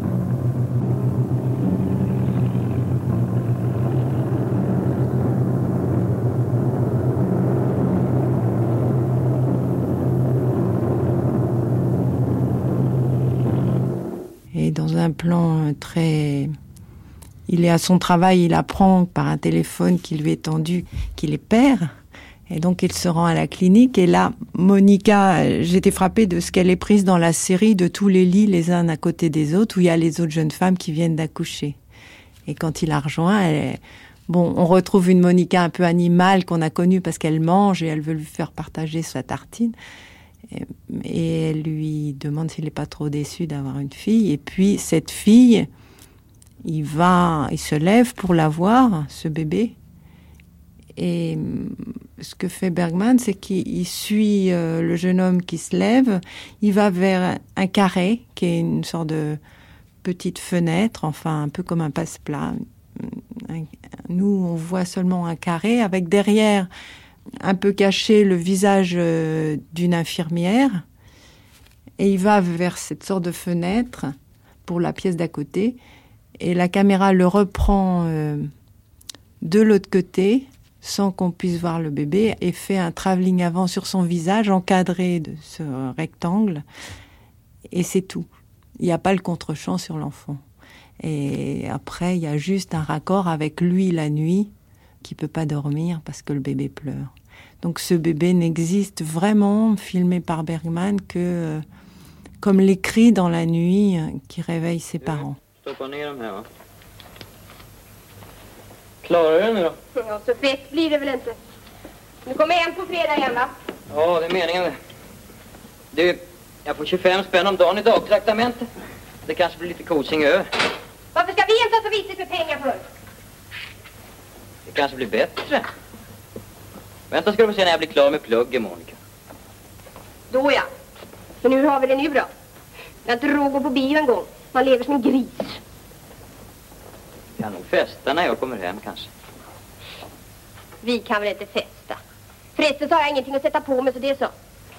Et dans un plan très... Il est à son travail, il apprend par un téléphone qui lui est tendu qu'il est père. Et donc, il se rend à la clinique. Et là, Monica, j'étais frappée de ce qu'elle est prise dans la série de tous les lits, les uns à côté des autres, où il y a les autres jeunes femmes qui viennent d'accoucher. Et quand il la rejoint, elle est... bon, on retrouve une Monica un peu animale qu'on a connue parce qu'elle mange et elle veut lui faire partager sa tartine. Et elle lui demande s'il n'est pas trop déçu d'avoir une fille. Et puis, cette fille, il va, il se lève pour la voir, ce bébé. Et ce que fait Bergman, c'est qu'il suit euh, le jeune homme qui se lève. Il va vers un carré, qui est une sorte de petite fenêtre, enfin un peu comme un passe-plat. Nous, on voit seulement un carré, avec derrière, un peu caché, le visage euh, d'une infirmière. Et il va vers cette sorte de fenêtre pour la pièce d'à côté. Et la caméra le reprend euh, de l'autre côté, sans qu'on puisse voir le bébé, et fait un travelling avant sur son visage, encadré de ce rectangle, et c'est tout. Il n'y a pas le contre-champ sur l'enfant. Et après, il y a juste un raccord avec lui la nuit, qui ne peut pas dormir parce que le bébé pleure. Donc ce bébé n'existe vraiment, filmé par Bergman, que euh, comme les cris dans la nuit euh, qui réveillent ses parents. Klarar du det nu då? Ja, så fett blir det väl inte. Du kommer hem på fredag igen, va? Ja, det är meningen. Du, jag får tjugofem spänn om dagen i dagtraktamente. Det kanske blir lite coaching över. Varför ska vi inte ha så viktigt med pengar för? Det kanske blir bättre. Vänta ska du få se när jag blir klar med pluggen, Monica. Då ja. För nu har vi det nu då. Jag har inte råd att gå på bio en gång. Man lever som en gris. Jag kan nog festa när jag kommer hem kanske. Vi kan väl inte festa. Förresten så har jag ingenting att sätta på mig, så det är så.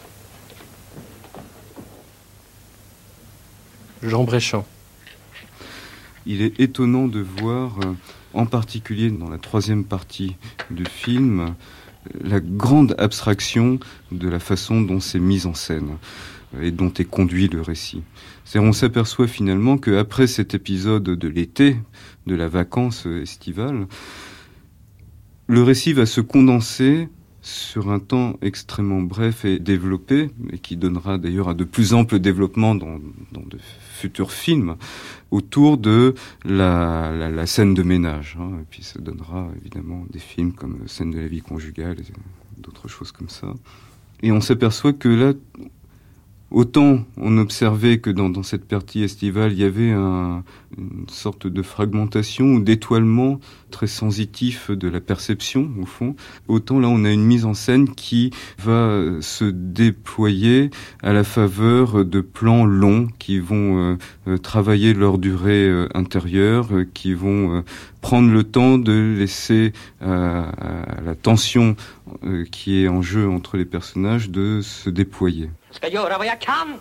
Jean Bréchamp. Il est étonnant de voir, en particulier dans la troisième partie du film, la grande abstraction de la façon dont c'est mis en scène et dont est conduit le récit. C'est-à-dire, on s'aperçoit finalement qu'après cet épisode de l'été, de la vacance estivale, le récit va se condenser sur un temps extrêmement bref et développé, et qui donnera d'ailleurs un de plus ample développement dans, dans de futurs films, autour de la, la, la scène de ménage. Hein. Et puis ça donnera évidemment des films comme Scène de la vie conjugale et d'autres choses comme ça. Et on s'aperçoit que là, autant on observait que dans, dans cette partie estivale, il y avait un, une sorte de fragmentation ou d'étoilement très sensitif de la perception, au fond, autant là on a une mise en scène qui va se déployer à la faveur de plans longs qui vont euh, travailler leur durée euh, intérieure, euh, qui vont euh, prendre le temps de laisser euh, à la tension euh, qui est en jeu entre les personnages de se déployer. Jag ska göra vad jag kan.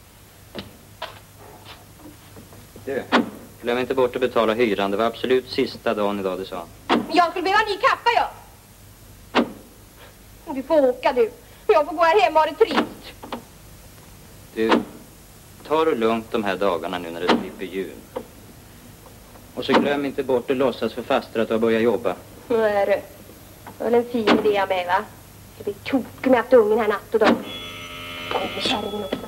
Du, glöm inte bort att betala hyran. Det var absolut sista dagen idag, det sa han. Men jag skulle behöva en ny kappa, jag. Du får åka, du. Jag får gå här hemma och ha det trist. Du, ta det lugnt de här dagarna nu när det slipper jul. Och så glöm inte bort att låtsas för faster att du har börjat jobba. Nej du, det var en fin idé jag med, va? Jag blir tokig med att ungen här natt och dag. Kommer kärringen också.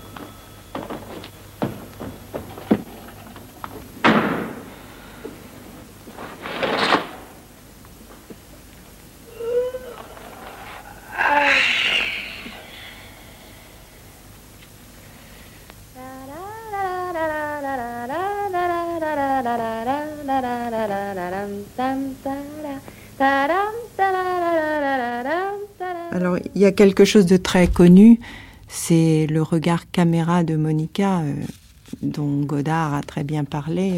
Alors, il y a quelque chose de très connu, c'est le regard caméra de Monica, euh, dont Godard a très bien parlé.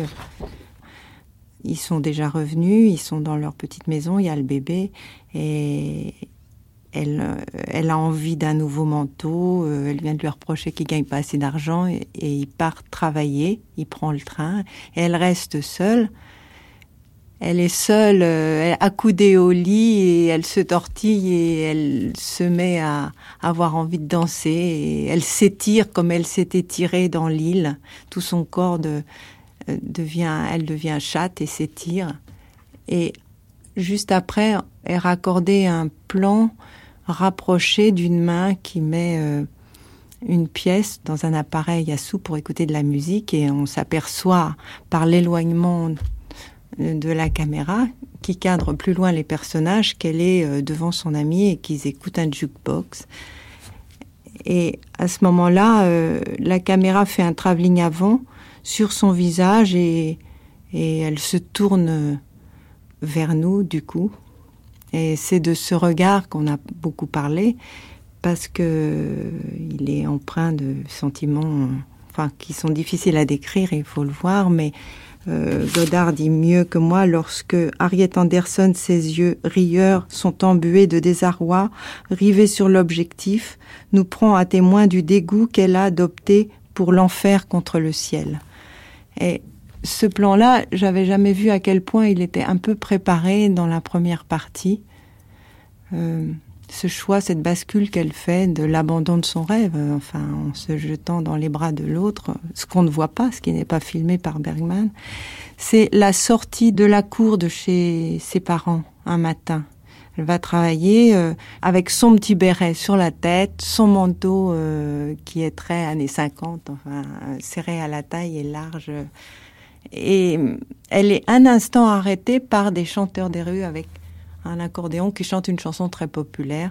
Ils sont déjà revenus, ils sont dans leur petite maison, il y a le bébé, et elle, elle a envie d'un nouveau manteau, euh, elle vient de lui reprocher qu'il ne gagne pas assez d'argent, et, et il part travailler, il prend le train, et elle reste seule. Elle est seule, euh, accoudée au lit, et elle se tortille et elle se met à avoir envie de danser. Et elle s'étire comme elle s'est étirée dans l'île. Tout son corps de, euh, devient, elle devient chatte et s'étire. Et juste après est raccordé un plan rapproché d'une main qui met euh, une pièce dans un appareil à sous pour écouter de la musique, et on s'aperçoit par l'éloignement de la caméra qui cadre plus loin les personnages qu'elle est devant son ami et qu'ils écoutent un jukebox. Et à ce moment-là, euh, la caméra fait un travelling avant sur son visage et, et elle se tourne vers nous du coup. Et c'est de ce regard qu'on a beaucoup parlé, parce que euh, il est empreint de sentiments, enfin, qui sont difficiles à décrire, il faut le voir, mais Euh, Godard dit mieux que moi: lorsque Harriet Anderson, ses yeux rieurs sont embués de désarroi, rivés sur l'objectif, nous prend à témoin du dégoût qu'elle a d'opter pour l'enfer contre le ciel. Et ce plan-là, j'avais jamais vu à quel point il était un peu préparé dans la première partie. Euh, ce choix, cette bascule qu'elle fait de l'abandon de son rêve, enfin, en se jetant dans les bras de l'autre, ce qu'on ne voit pas, ce qui n'est pas filmé par Bergman, c'est la sortie de la cour de chez ses parents un matin. Elle va travailler euh, avec son petit béret sur la tête, son manteau euh, qui est très années cinquante, enfin, euh, serré à la taille et large. Et elle est un instant arrêtée par des chanteurs des rues avec un accordéon qui chante une chanson très populaire.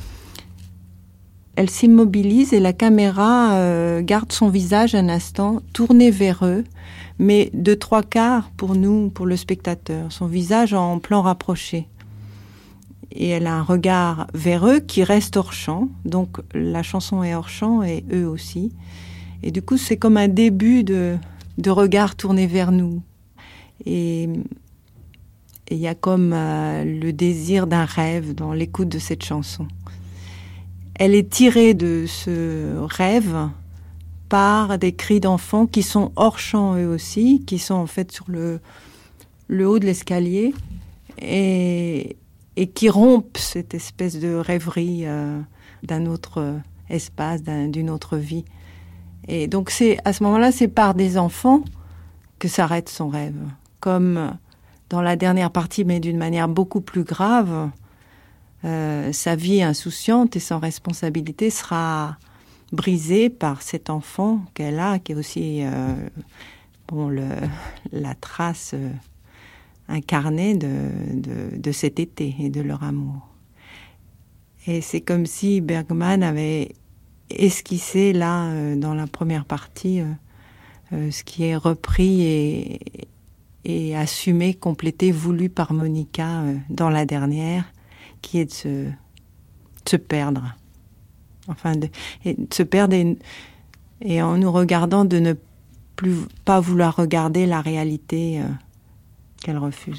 Elle s'immobilise et la caméra euh, garde son visage un instant tourné vers eux, mais de trois quarts pour nous, pour le spectateur. Son visage en plan rapproché. Et elle a un regard vers eux qui reste hors champ. Donc la chanson est hors champ et eux aussi. Et du coup, c'est comme un début de, de regard tourné vers nous. Et il y a comme euh, le désir d'un rêve dans l'écoute de cette chanson. Elle est tirée de ce rêve par des cris d'enfants qui sont hors champ eux aussi, qui sont en fait sur le, le haut de l'escalier et, et qui rompent cette espèce de rêverie euh, d'un autre espace, d'un, d'une autre vie. Et donc c'est, à ce moment-là, c'est par des enfants que s'arrête son rêve. Comme dans la dernière partie, mais d'une manière beaucoup plus grave, euh, sa vie insouciante et sans responsabilité sera brisée par cet enfant qu'elle a, qui est aussi euh, bon, le, la trace euh, incarnée de, de, de cet été et de leur amour. Et c'est comme si Bergman avait esquissé là, euh, dans la première partie, euh, euh, ce qui est repris et, et assumé, complété, voulu par Monica euh, dans la dernière, qui est de se, de se perdre. Enfin, de, et de se perdre et, et en nous regardant, de ne plus pas vouloir regarder la réalité euh, qu'elle refuse.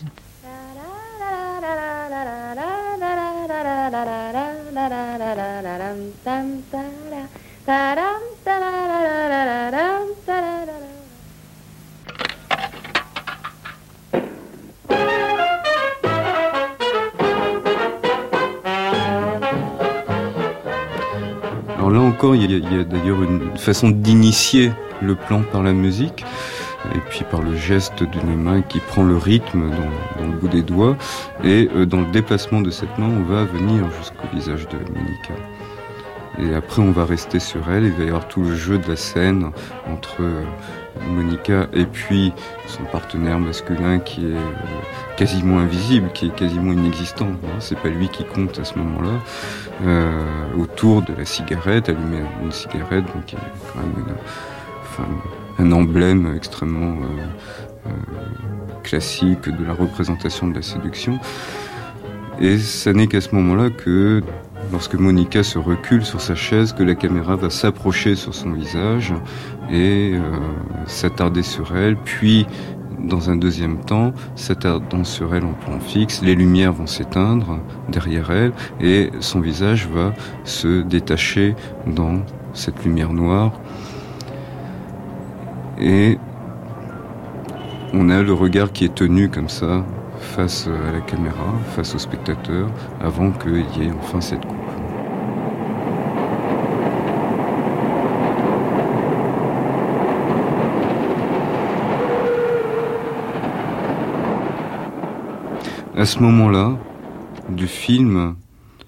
Alors là encore, il y a, il y a d'ailleurs une façon d'initier le plan par la musique, et puis par le geste d'une main qui prend le rythme dans, dans le bout des doigts, et euh, dans le déplacement de cette main, on va venir jusqu'au visage de Monica. Et après, on va rester sur elle, il va y avoir tout le jeu de la scène entre euh, Monica et puis son partenaire masculin qui est euh, quasiment invisible, qui est quasiment inexistant. Hein, c'est pas lui qui compte à ce moment-là. Euh, autour de la cigarette, allumer une cigarette, donc qui est quand même une, enfin, un emblème extrêmement euh, euh, classique de la représentation de la séduction. Et ça n'est qu'à ce moment-là que, lorsque Monica se recule sur sa chaise, que la caméra va s'approcher sur son visage et euh, s'attarder sur elle, puis dans un deuxième temps, s'attardant sur elle en plan fixe, les lumières vont s'éteindre derrière elle et son visage va se détacher dans cette lumière noire. Et on a le regard qui est tenu comme ça face à la caméra, face au spectateur, avant qu'il y ait enfin cette coupe. À ce moment-là du film,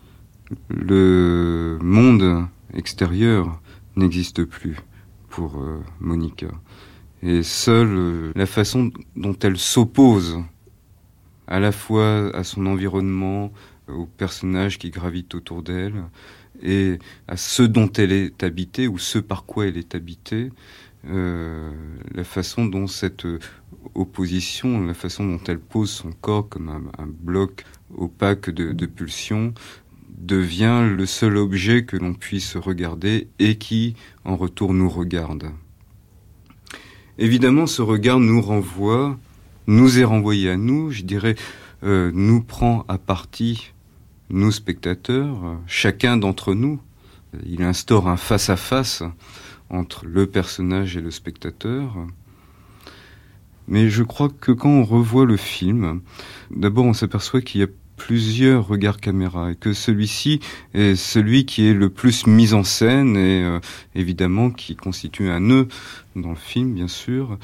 le monde extérieur n'existe plus pour euh, Monica. Et seule euh, la façon dont elle s'oppose à la fois à son environnement, aux personnages qui gravitent autour d'elle, et à ce dont elle est habitée, ou ce par quoi elle est habitée, euh, la façon dont cette opposition, la façon dont elle pose son corps comme un, un bloc opaque de, de pulsion, devient le seul objet que l'on puisse regarder et qui, en retour, nous regarde. Évidemment, ce regard nous renvoie, nous est renvoyé à nous, je dirais, euh, nous prend à partie, nous spectateurs, chacun d'entre nous. Il instaure un face-à-face entre le personnage et le spectateur. Mais je crois que quand on revoit le film, d'abord on s'aperçoit qu'il y a plusieurs regards caméra et que celui-ci est celui qui est le plus mis en scène et euh, évidemment qui constitue un nœud dans le film, bien sûr.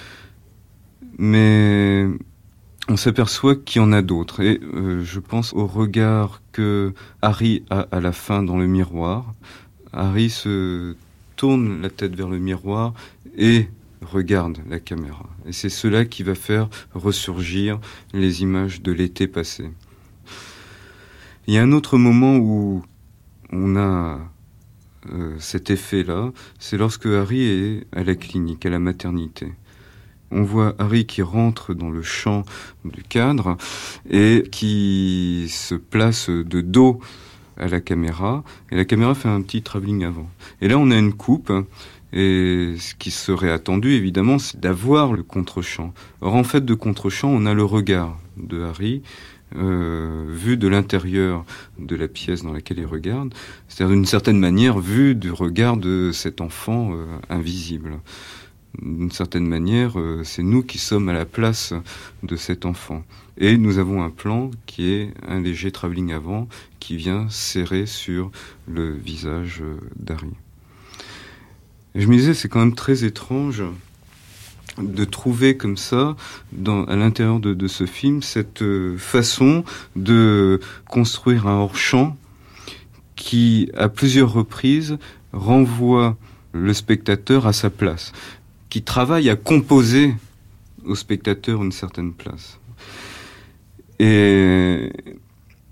Mais on s'aperçoit qu'il y en a d'autres. Et euh, je pense au regard que Harry a à la fin dans le miroir. Harry se tourne la tête vers le miroir et regarde la caméra. Et c'est cela qui va faire ressurgir les images de l'été passé. Il y a un autre moment où on a euh, cet effet-là, c'est lorsque Harry est à la clinique, à la maternité. On voit Harry qui rentre dans le champ du cadre et qui se place de dos à la caméra, et la caméra fait un petit travelling avant. Et là, on a une coupe, et ce qui serait attendu, évidemment, c'est d'avoir le contre-champ. Or, en fait, de contre-champ, on a le regard de Harry, euh, vu de l'intérieur de la pièce dans laquelle il regarde, c'est-à-dire d'une certaine manière, vu du regard de cet enfant euh, invisible. D'une certaine manière, euh, c'est nous qui sommes à la place de cet enfant. Et nous avons un plan qui est un léger travelling avant, qui vient serrer sur le visage d'Harry. Et je me disais, c'est quand même très étrange de trouver comme ça, dans, à l'intérieur de, de ce film, cette euh, façon de construire un hors-champ qui, à plusieurs reprises, renvoie le spectateur à sa place, qui travaille à composer au spectateur une certaine place. Et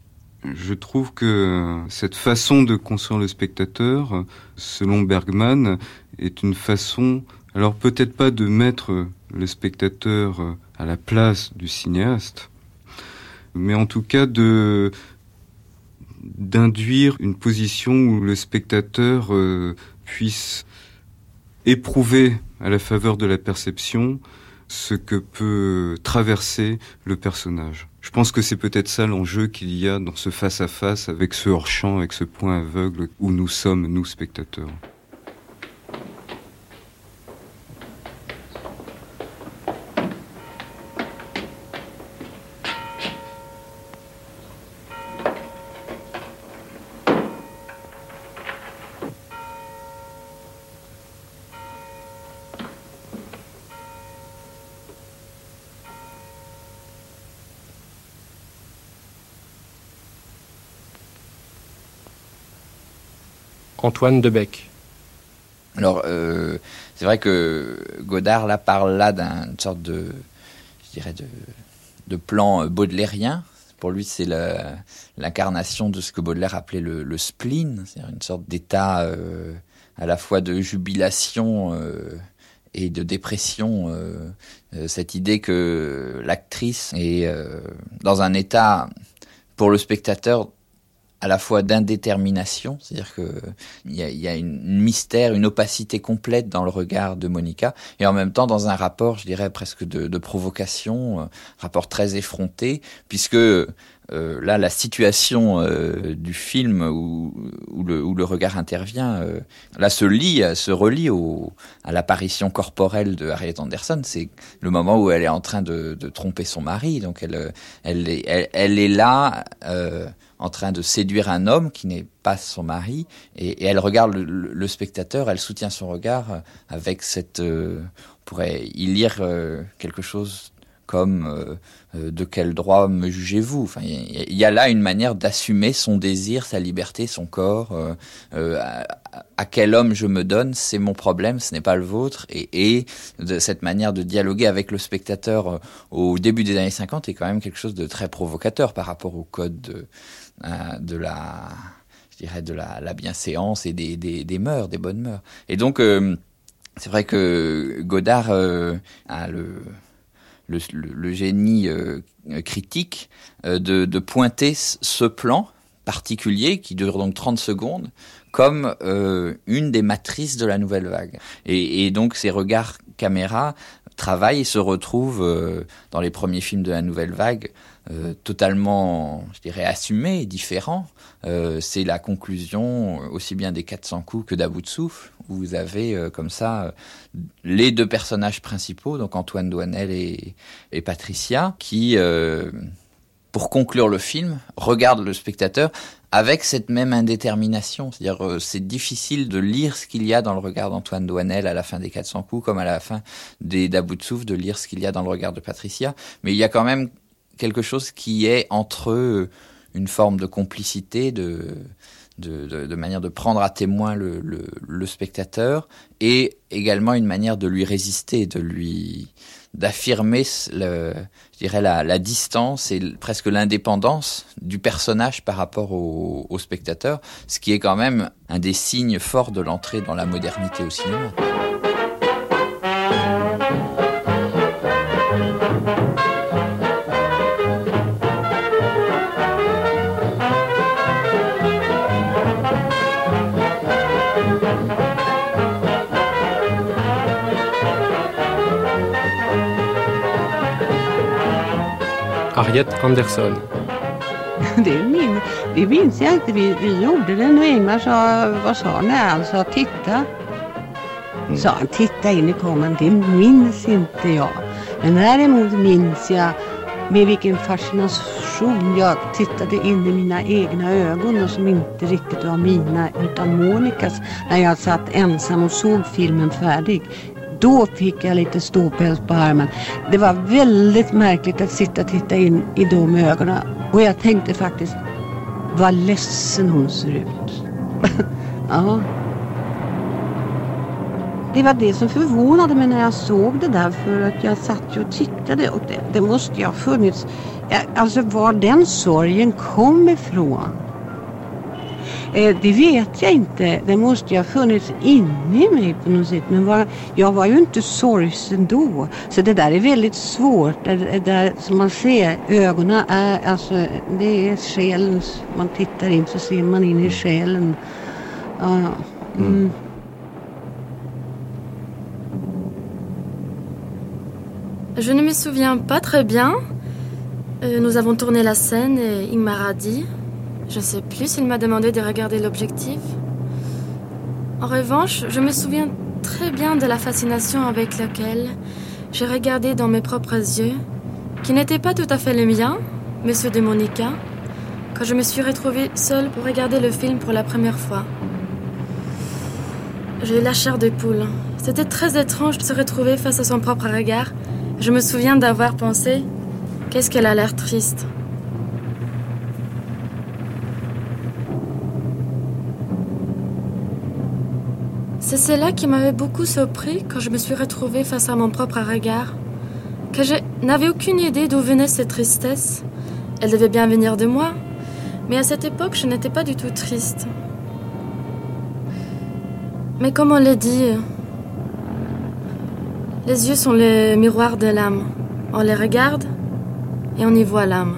Je trouve que cette façon de construire le spectateur, selon Bergman, est une façon, alors peut-être pas de mettre le spectateur à la place du cinéaste, mais en tout cas de d'induire une position où le spectateur euh, puisse éprouver à la faveur de la perception ce que peut traverser le personnage. Je pense que c'est peut-être ça l'enjeu qu'il y a dans ce face-à-face avec ce hors-champ, avec ce point aveugle où nous sommes, nous, spectateurs. Antoine Debec. Alors, euh, c'est vrai que Godard là, parle là d'une sorte de, je dirais, de, de plan baudelairien. Pour lui, c'est la, l'incarnation de ce que Baudelaire appelait le, le spleen, c'est-à-dire une sorte d'état euh, à la fois de jubilation euh, et de dépression. Euh, euh, cette idée que l'actrice est euh, dans un état, pour le spectateur, à la fois d'indétermination, c'est-à-dire que il y a, y a une, une mystère, une opacité complète dans le regard de Monica, et en même temps dans un rapport, je dirais presque de, de provocation, un rapport très effronté, puisque euh, là la situation euh, du film où, où, le, où le regard intervient, euh, là se lie, se relie au, à l'apparition corporelle de Harriet Anderson. C'est le moment où elle est en train de, de tromper son mari, donc elle, elle, est, elle, elle est là. Euh, en train de séduire un homme qui n'est pas son mari, et, et elle regarde le, le, le spectateur, elle soutient son regard avec cette... Euh, on pourrait y lire euh, quelque chose comme euh, euh, « De quel droit me jugez-vous » Enfin, il y, y a là une manière d'assumer son désir, sa liberté, son corps. Euh, euh, à, à quel homme je me donne, c'est mon problème, ce n'est pas le vôtre. Et, et de cette manière de dialoguer avec le spectateur euh, au début des années cinquante est quand même quelque chose de très provocateur par rapport au code de, euh, de la... je dirais de la, la bienséance et des, des, des mœurs, des bonnes mœurs. Et donc, euh, c'est vrai que Godard euh, a le... Le, le, le génie euh, critique euh, de, de pointer ce plan particulier, qui dure donc trente secondes, comme euh, une des matrices de la nouvelle vague. Et, et donc ces regards caméra travaillent et se retrouvent euh, dans les premiers films de la nouvelle vague, euh, totalement, je dirais, assumés et différents. Euh, c'est la conclusion aussi bien des quatre cents coups que d'À bout de souffle, où vous avez euh, comme ça euh, les deux personnages principaux, donc Antoine Doinel et, et Patricia, qui, euh, pour conclure le film, regardent le spectateur avec cette même indétermination. C'est-à-dire, euh, c'est difficile de lire ce qu'il y a dans le regard d'Antoine Doinel à la fin des quatre cents coups, comme à la fin des d'À bout de souffle, de lire ce qu'il y a dans le regard de Patricia. Mais il y a quand même quelque chose qui est entre eux une forme de complicité, de... De, de, de manière de prendre à témoin le, le, le spectateur, et également une manière de lui résister, de lui d'affirmer le, je dirais la, la distance et presque l'indépendance du personnage par rapport au, au spectateur, ce qui est quand même un des signes forts de l'entrée dans la modernité au cinéma. Harriet Anderson. Det, min, det minns jag inte. Vi, vi gjorde det när Ingmar sa, vad sa han när han sa titta? Mm. Sa han titta in i kameran, det minns inte jag. Men däremot minns jag med vilken fascination jag tittade in i mina egna ögon, och som inte riktigt var mina utan Monikas, när jag satt ensam och såg filmen färdig. Då fick jag lite ståpäls på armen. Det var väldigt märkligt att sitta och titta in i de ögonen. Och jag tänkte faktiskt, vad ledsen hon ser ut. Ja. Det var det som förvånade mig när jag såg det där, för att jag satt och tittade, och det, det måste ju ha funnits Alltså var den sorgen kom ifrån. Eh, det vet jag inte. Det måste ju ha funnits inne i mig på något sätt. Men var, jag var ju inte sorgsen då. Så det där är väldigt svårt. Det, det där som man ser, ögonen är, alltså det är själen. Man tittar in så ser man in i själen. Ja. Mm. Je ne me souviens pas très bien. Euh, nous avons tourné la scène et Ingmar a dit... Je ne sais plus s'il m'a demandé de regarder l'objectif. En revanche, je me souviens très bien de la fascination avec laquelle j'ai regardé dans mes propres yeux, qui n'étaient pas tout à fait les miens, mais ceux de Monica, quand je me suis retrouvée seule pour regarder le film pour la première fois. J'ai eu la chair de poule. C'était très étrange de se retrouver face à son propre regard. Je me souviens d'avoir pensé « Qu'est-ce qu'elle a l'air triste ?» C'est cela qui m'avait beaucoup surpris quand je me suis retrouvée face à mon propre regard, que je n'avais aucune idée d'où venait cette tristesse. Elle devait bien venir de moi, mais à cette époque, je n'étais pas du tout triste. Mais comme on l'a dit, les yeux sont le miroir de l'âme. On les regarde et on y voit l'âme.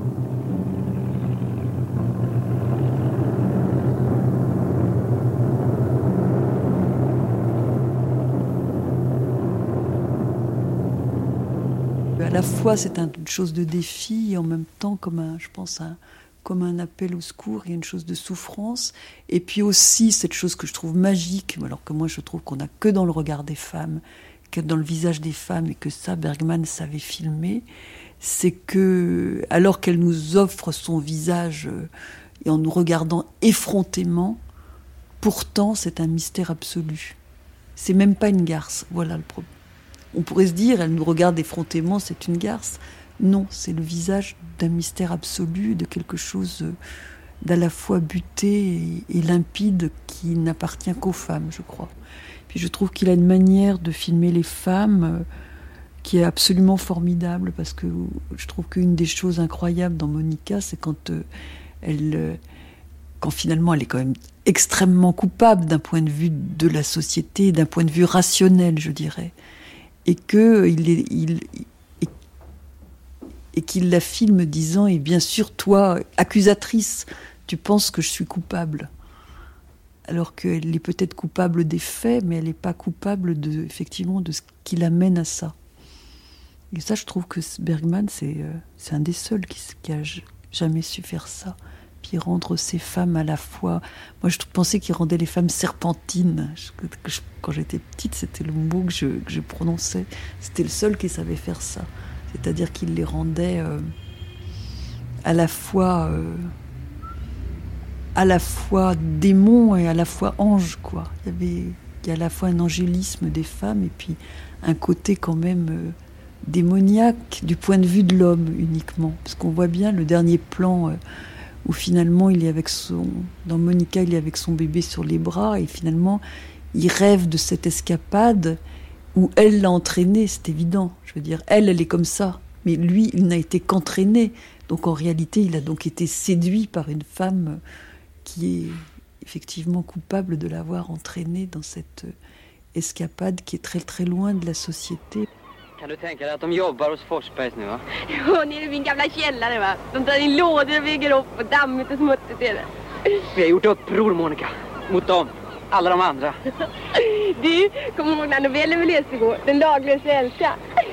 À la fois, c'est une chose de défi et en même temps, comme un, je pense, un, comme un appel au secours, il y a une chose de souffrance. Et puis aussi, cette chose que je trouve magique, alors que moi je trouve qu'on n'a que dans le regard des femmes, que dans le visage des femmes, et que ça, Bergman savait filmer, c'est que, alors qu'elle nous offre son visage et en nous regardant effrontément, pourtant c'est un mystère absolu. C'est même pas une garce, voilà le problème. On pourrait se dire, elle nous regarde effrontément, c'est une garce. Non, c'est le visage d'un mystère absolu, de quelque chose d'à la fois buté et, et limpide qui n'appartient qu'aux femmes, je crois. Puis je trouve qu'il a une manière de filmer les femmes euh, qui est absolument formidable, parce que je trouve qu'une des choses incroyables dans Monica, c'est quand euh, elle, euh, quand finalement elle est quand même extrêmement coupable d'un point de vue de la société, d'un point de vue rationnel, je dirais. Et que il est, il, et, et qu'il la filme disant, et bien sûr toi, accusatrice, tu penses que je suis coupable, alors qu'elle est peut-être coupable des faits, mais elle n'est pas coupable de, effectivement, de ce qui l'amène à ça. Et ça, je trouve que Bergman, c'est, euh, c'est un des seuls qui, qui a jamais su faire ça. Puis rendre ces femmes à la fois... Moi, je pensais qu'il rendait les femmes serpentines. Je, que je, quand j'étais petite, c'était le mot que je, que je prononçais. C'était le seul qui savait faire ça. C'est-à-dire qu'il les rendait euh, à la fois... Euh, à la fois démons et à la fois anges, quoi. Il y avait, il y a à la fois un angélisme des femmes et puis un côté quand même euh, démoniaque du point de vue de l'homme uniquement. Parce qu'on voit bien le dernier plan... Euh, où finalement il est avec son, dans Monica il est avec son bébé sur les bras et finalement il rêve de cette escapade où elle l'a entraîné, c'est évident, je veux dire, elle, elle est comme ça, mais lui, il n'a été qu'entraîné, donc en réalité il a donc été séduit par une femme qui est effectivement coupable de l'avoir entraîné dans cette escapade qui est très très loin de la société. Kan du tänka dig att de jobbar hos Forsbergs nu, va? Ja, nere i min gamla källare, va? De tar in lådor och bygger upp och dammigt och smutsigt är det. Vi har gjort uppror, Monica. Mot dem. Alla de andra. Du, kommer du ihåg den novellen vi läste igår? Den laglösa älska.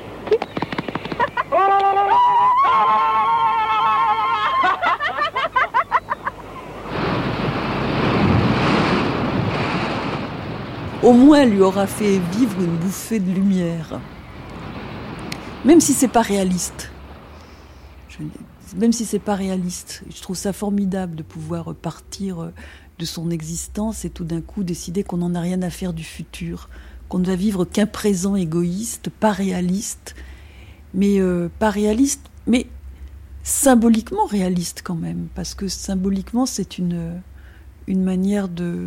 Au moins, elle lui aura fait vivre une bouffée de lumière. Même si c'est pas réaliste. Je, même si c'est pas réaliste. Je trouve ça formidable de pouvoir partir de son existence et tout d'un coup décider qu'on n'en a rien à faire du futur. Qu'on ne va vivre qu'un présent égoïste, pas réaliste. Mais euh, pas réaliste, mais symboliquement réaliste quand même. Parce que symboliquement, c'est une, une manière de,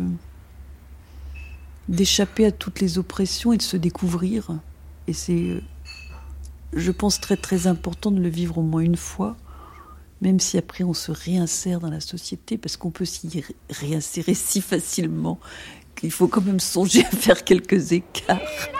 d'échapper à toutes les oppressions et de se découvrir. Et c'est... je pense, très très important de le vivre au moins une fois, même si après on se réinsère dans la société, parce qu'on peut s'y réinsérer si facilement qu'il faut quand même songer à faire quelques écarts.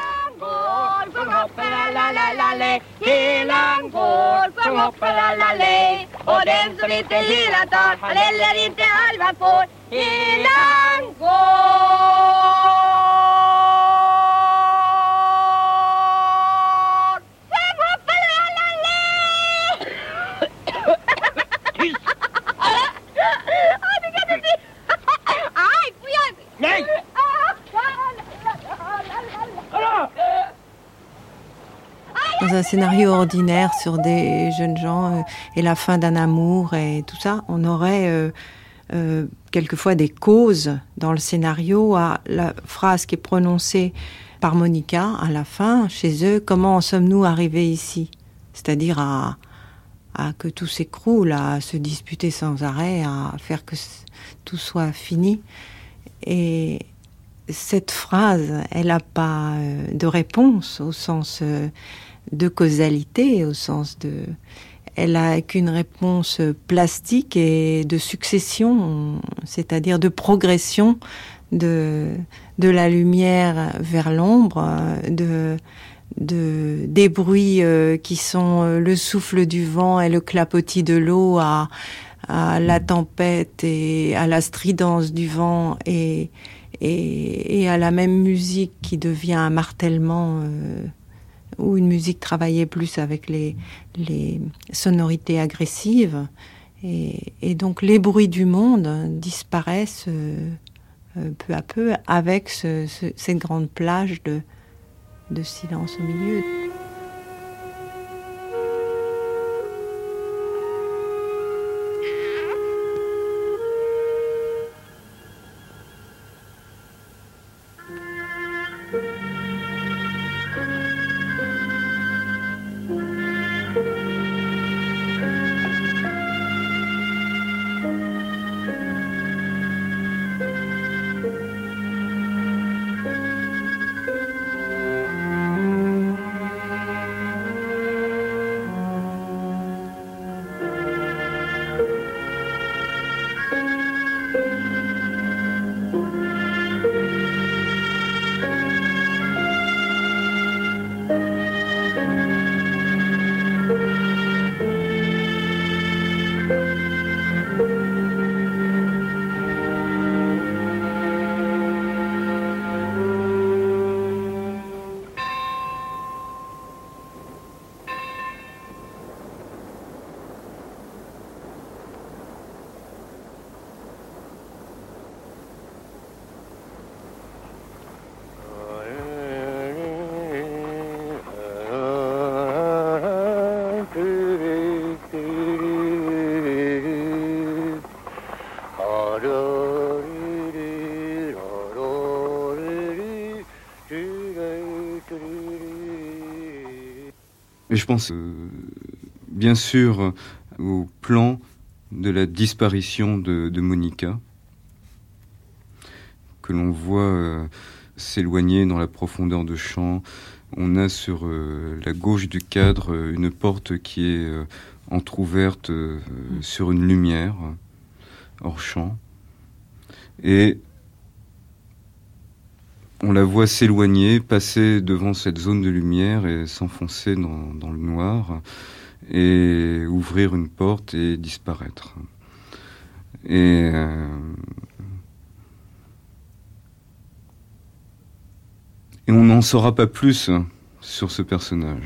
Dans un scénario ordinaire sur des jeunes gens euh, et la fin d'un amour et tout ça, on aurait euh, euh, quelquefois des causes dans le scénario à la phrase qui est prononcée par Monica à la fin, chez eux, comment en sommes-nous arrivés ici ? C'est-à-dire à, à que tout s'écroule, à se disputer sans arrêt, à faire que tout soit fini. Et cette phrase, elle n'a pas euh, de réponse au sens euh, de causalité, au sens de... Elle a qu'une réponse plastique et de succession, c'est-à-dire de progression de, de la lumière vers l'ombre, de, de, des bruits euh, qui sont le souffle du vent et le clapotis de l'eau à, à la tempête et à la stridence du vent et, et, et à la même musique qui devient un martèlement euh, ou une musique travaillée plus avec les, les sonorités agressives. Et, et donc les bruits du monde disparaissent euh, euh, peu à peu avec ce, ce, cette grande plage de, de silence au milieu. Et je pense euh, bien sûr au plan de la disparition de, de Monica, que l'on voit euh, s'éloigner dans la profondeur de champ. On a sur euh, la gauche du cadre euh, une porte qui est euh, entr'ouverte euh, mmh. sur une lumière hors champ. Et on la voit s'éloigner, passer devant cette zone de lumière et s'enfoncer dans, dans le noir et ouvrir une porte et disparaître. Et, euh, et on n'en saura pas plus sur ce personnage.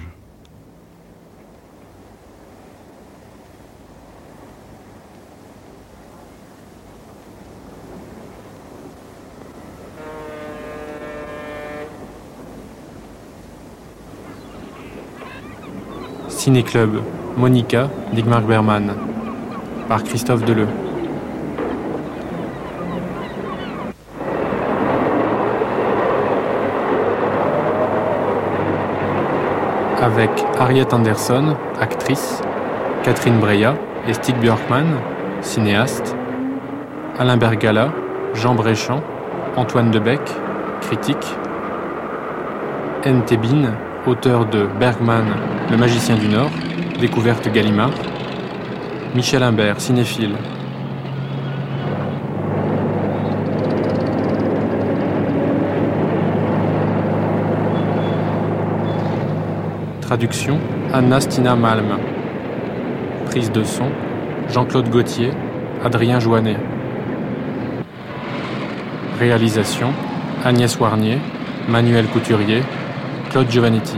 Ciné-Club, Monica, d'Ingmar Bergman, par Christophe Deleu. Avec Harriet Andersson, actrice, Catherine Breillat et Stig Björkman, cinéaste, Alain Bergala, Jean Bréchamp, Antoine Debec, critique, N. Tebin, auteur de Bergman, Le Magicien du Nord, découverte Gallimard. Michel Imbert, cinéphile. Traduction, Anna Stina Malm. Prise de son, Jean-Claude Gauthier, Adrien Joannet. Réalisation, Agnès Warnier, Manuel Couturier, Claude Giovannetti.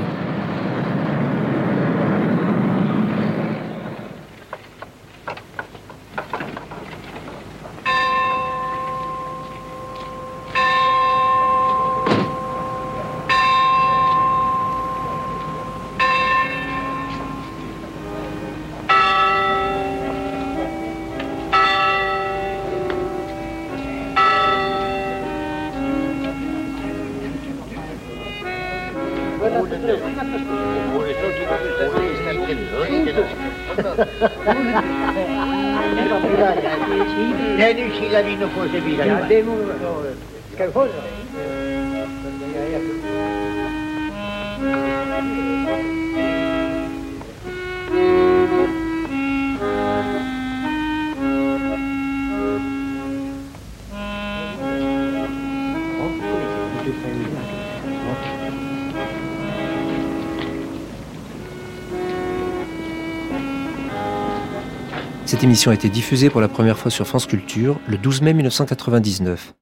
Nej, nu kilar in och får sig vidare. Ja, det må... Ska vi få det? Cette émission a été diffusée pour la première fois sur France Culture le douze mai mille neuf cent quatre-vingt-dix-neuf.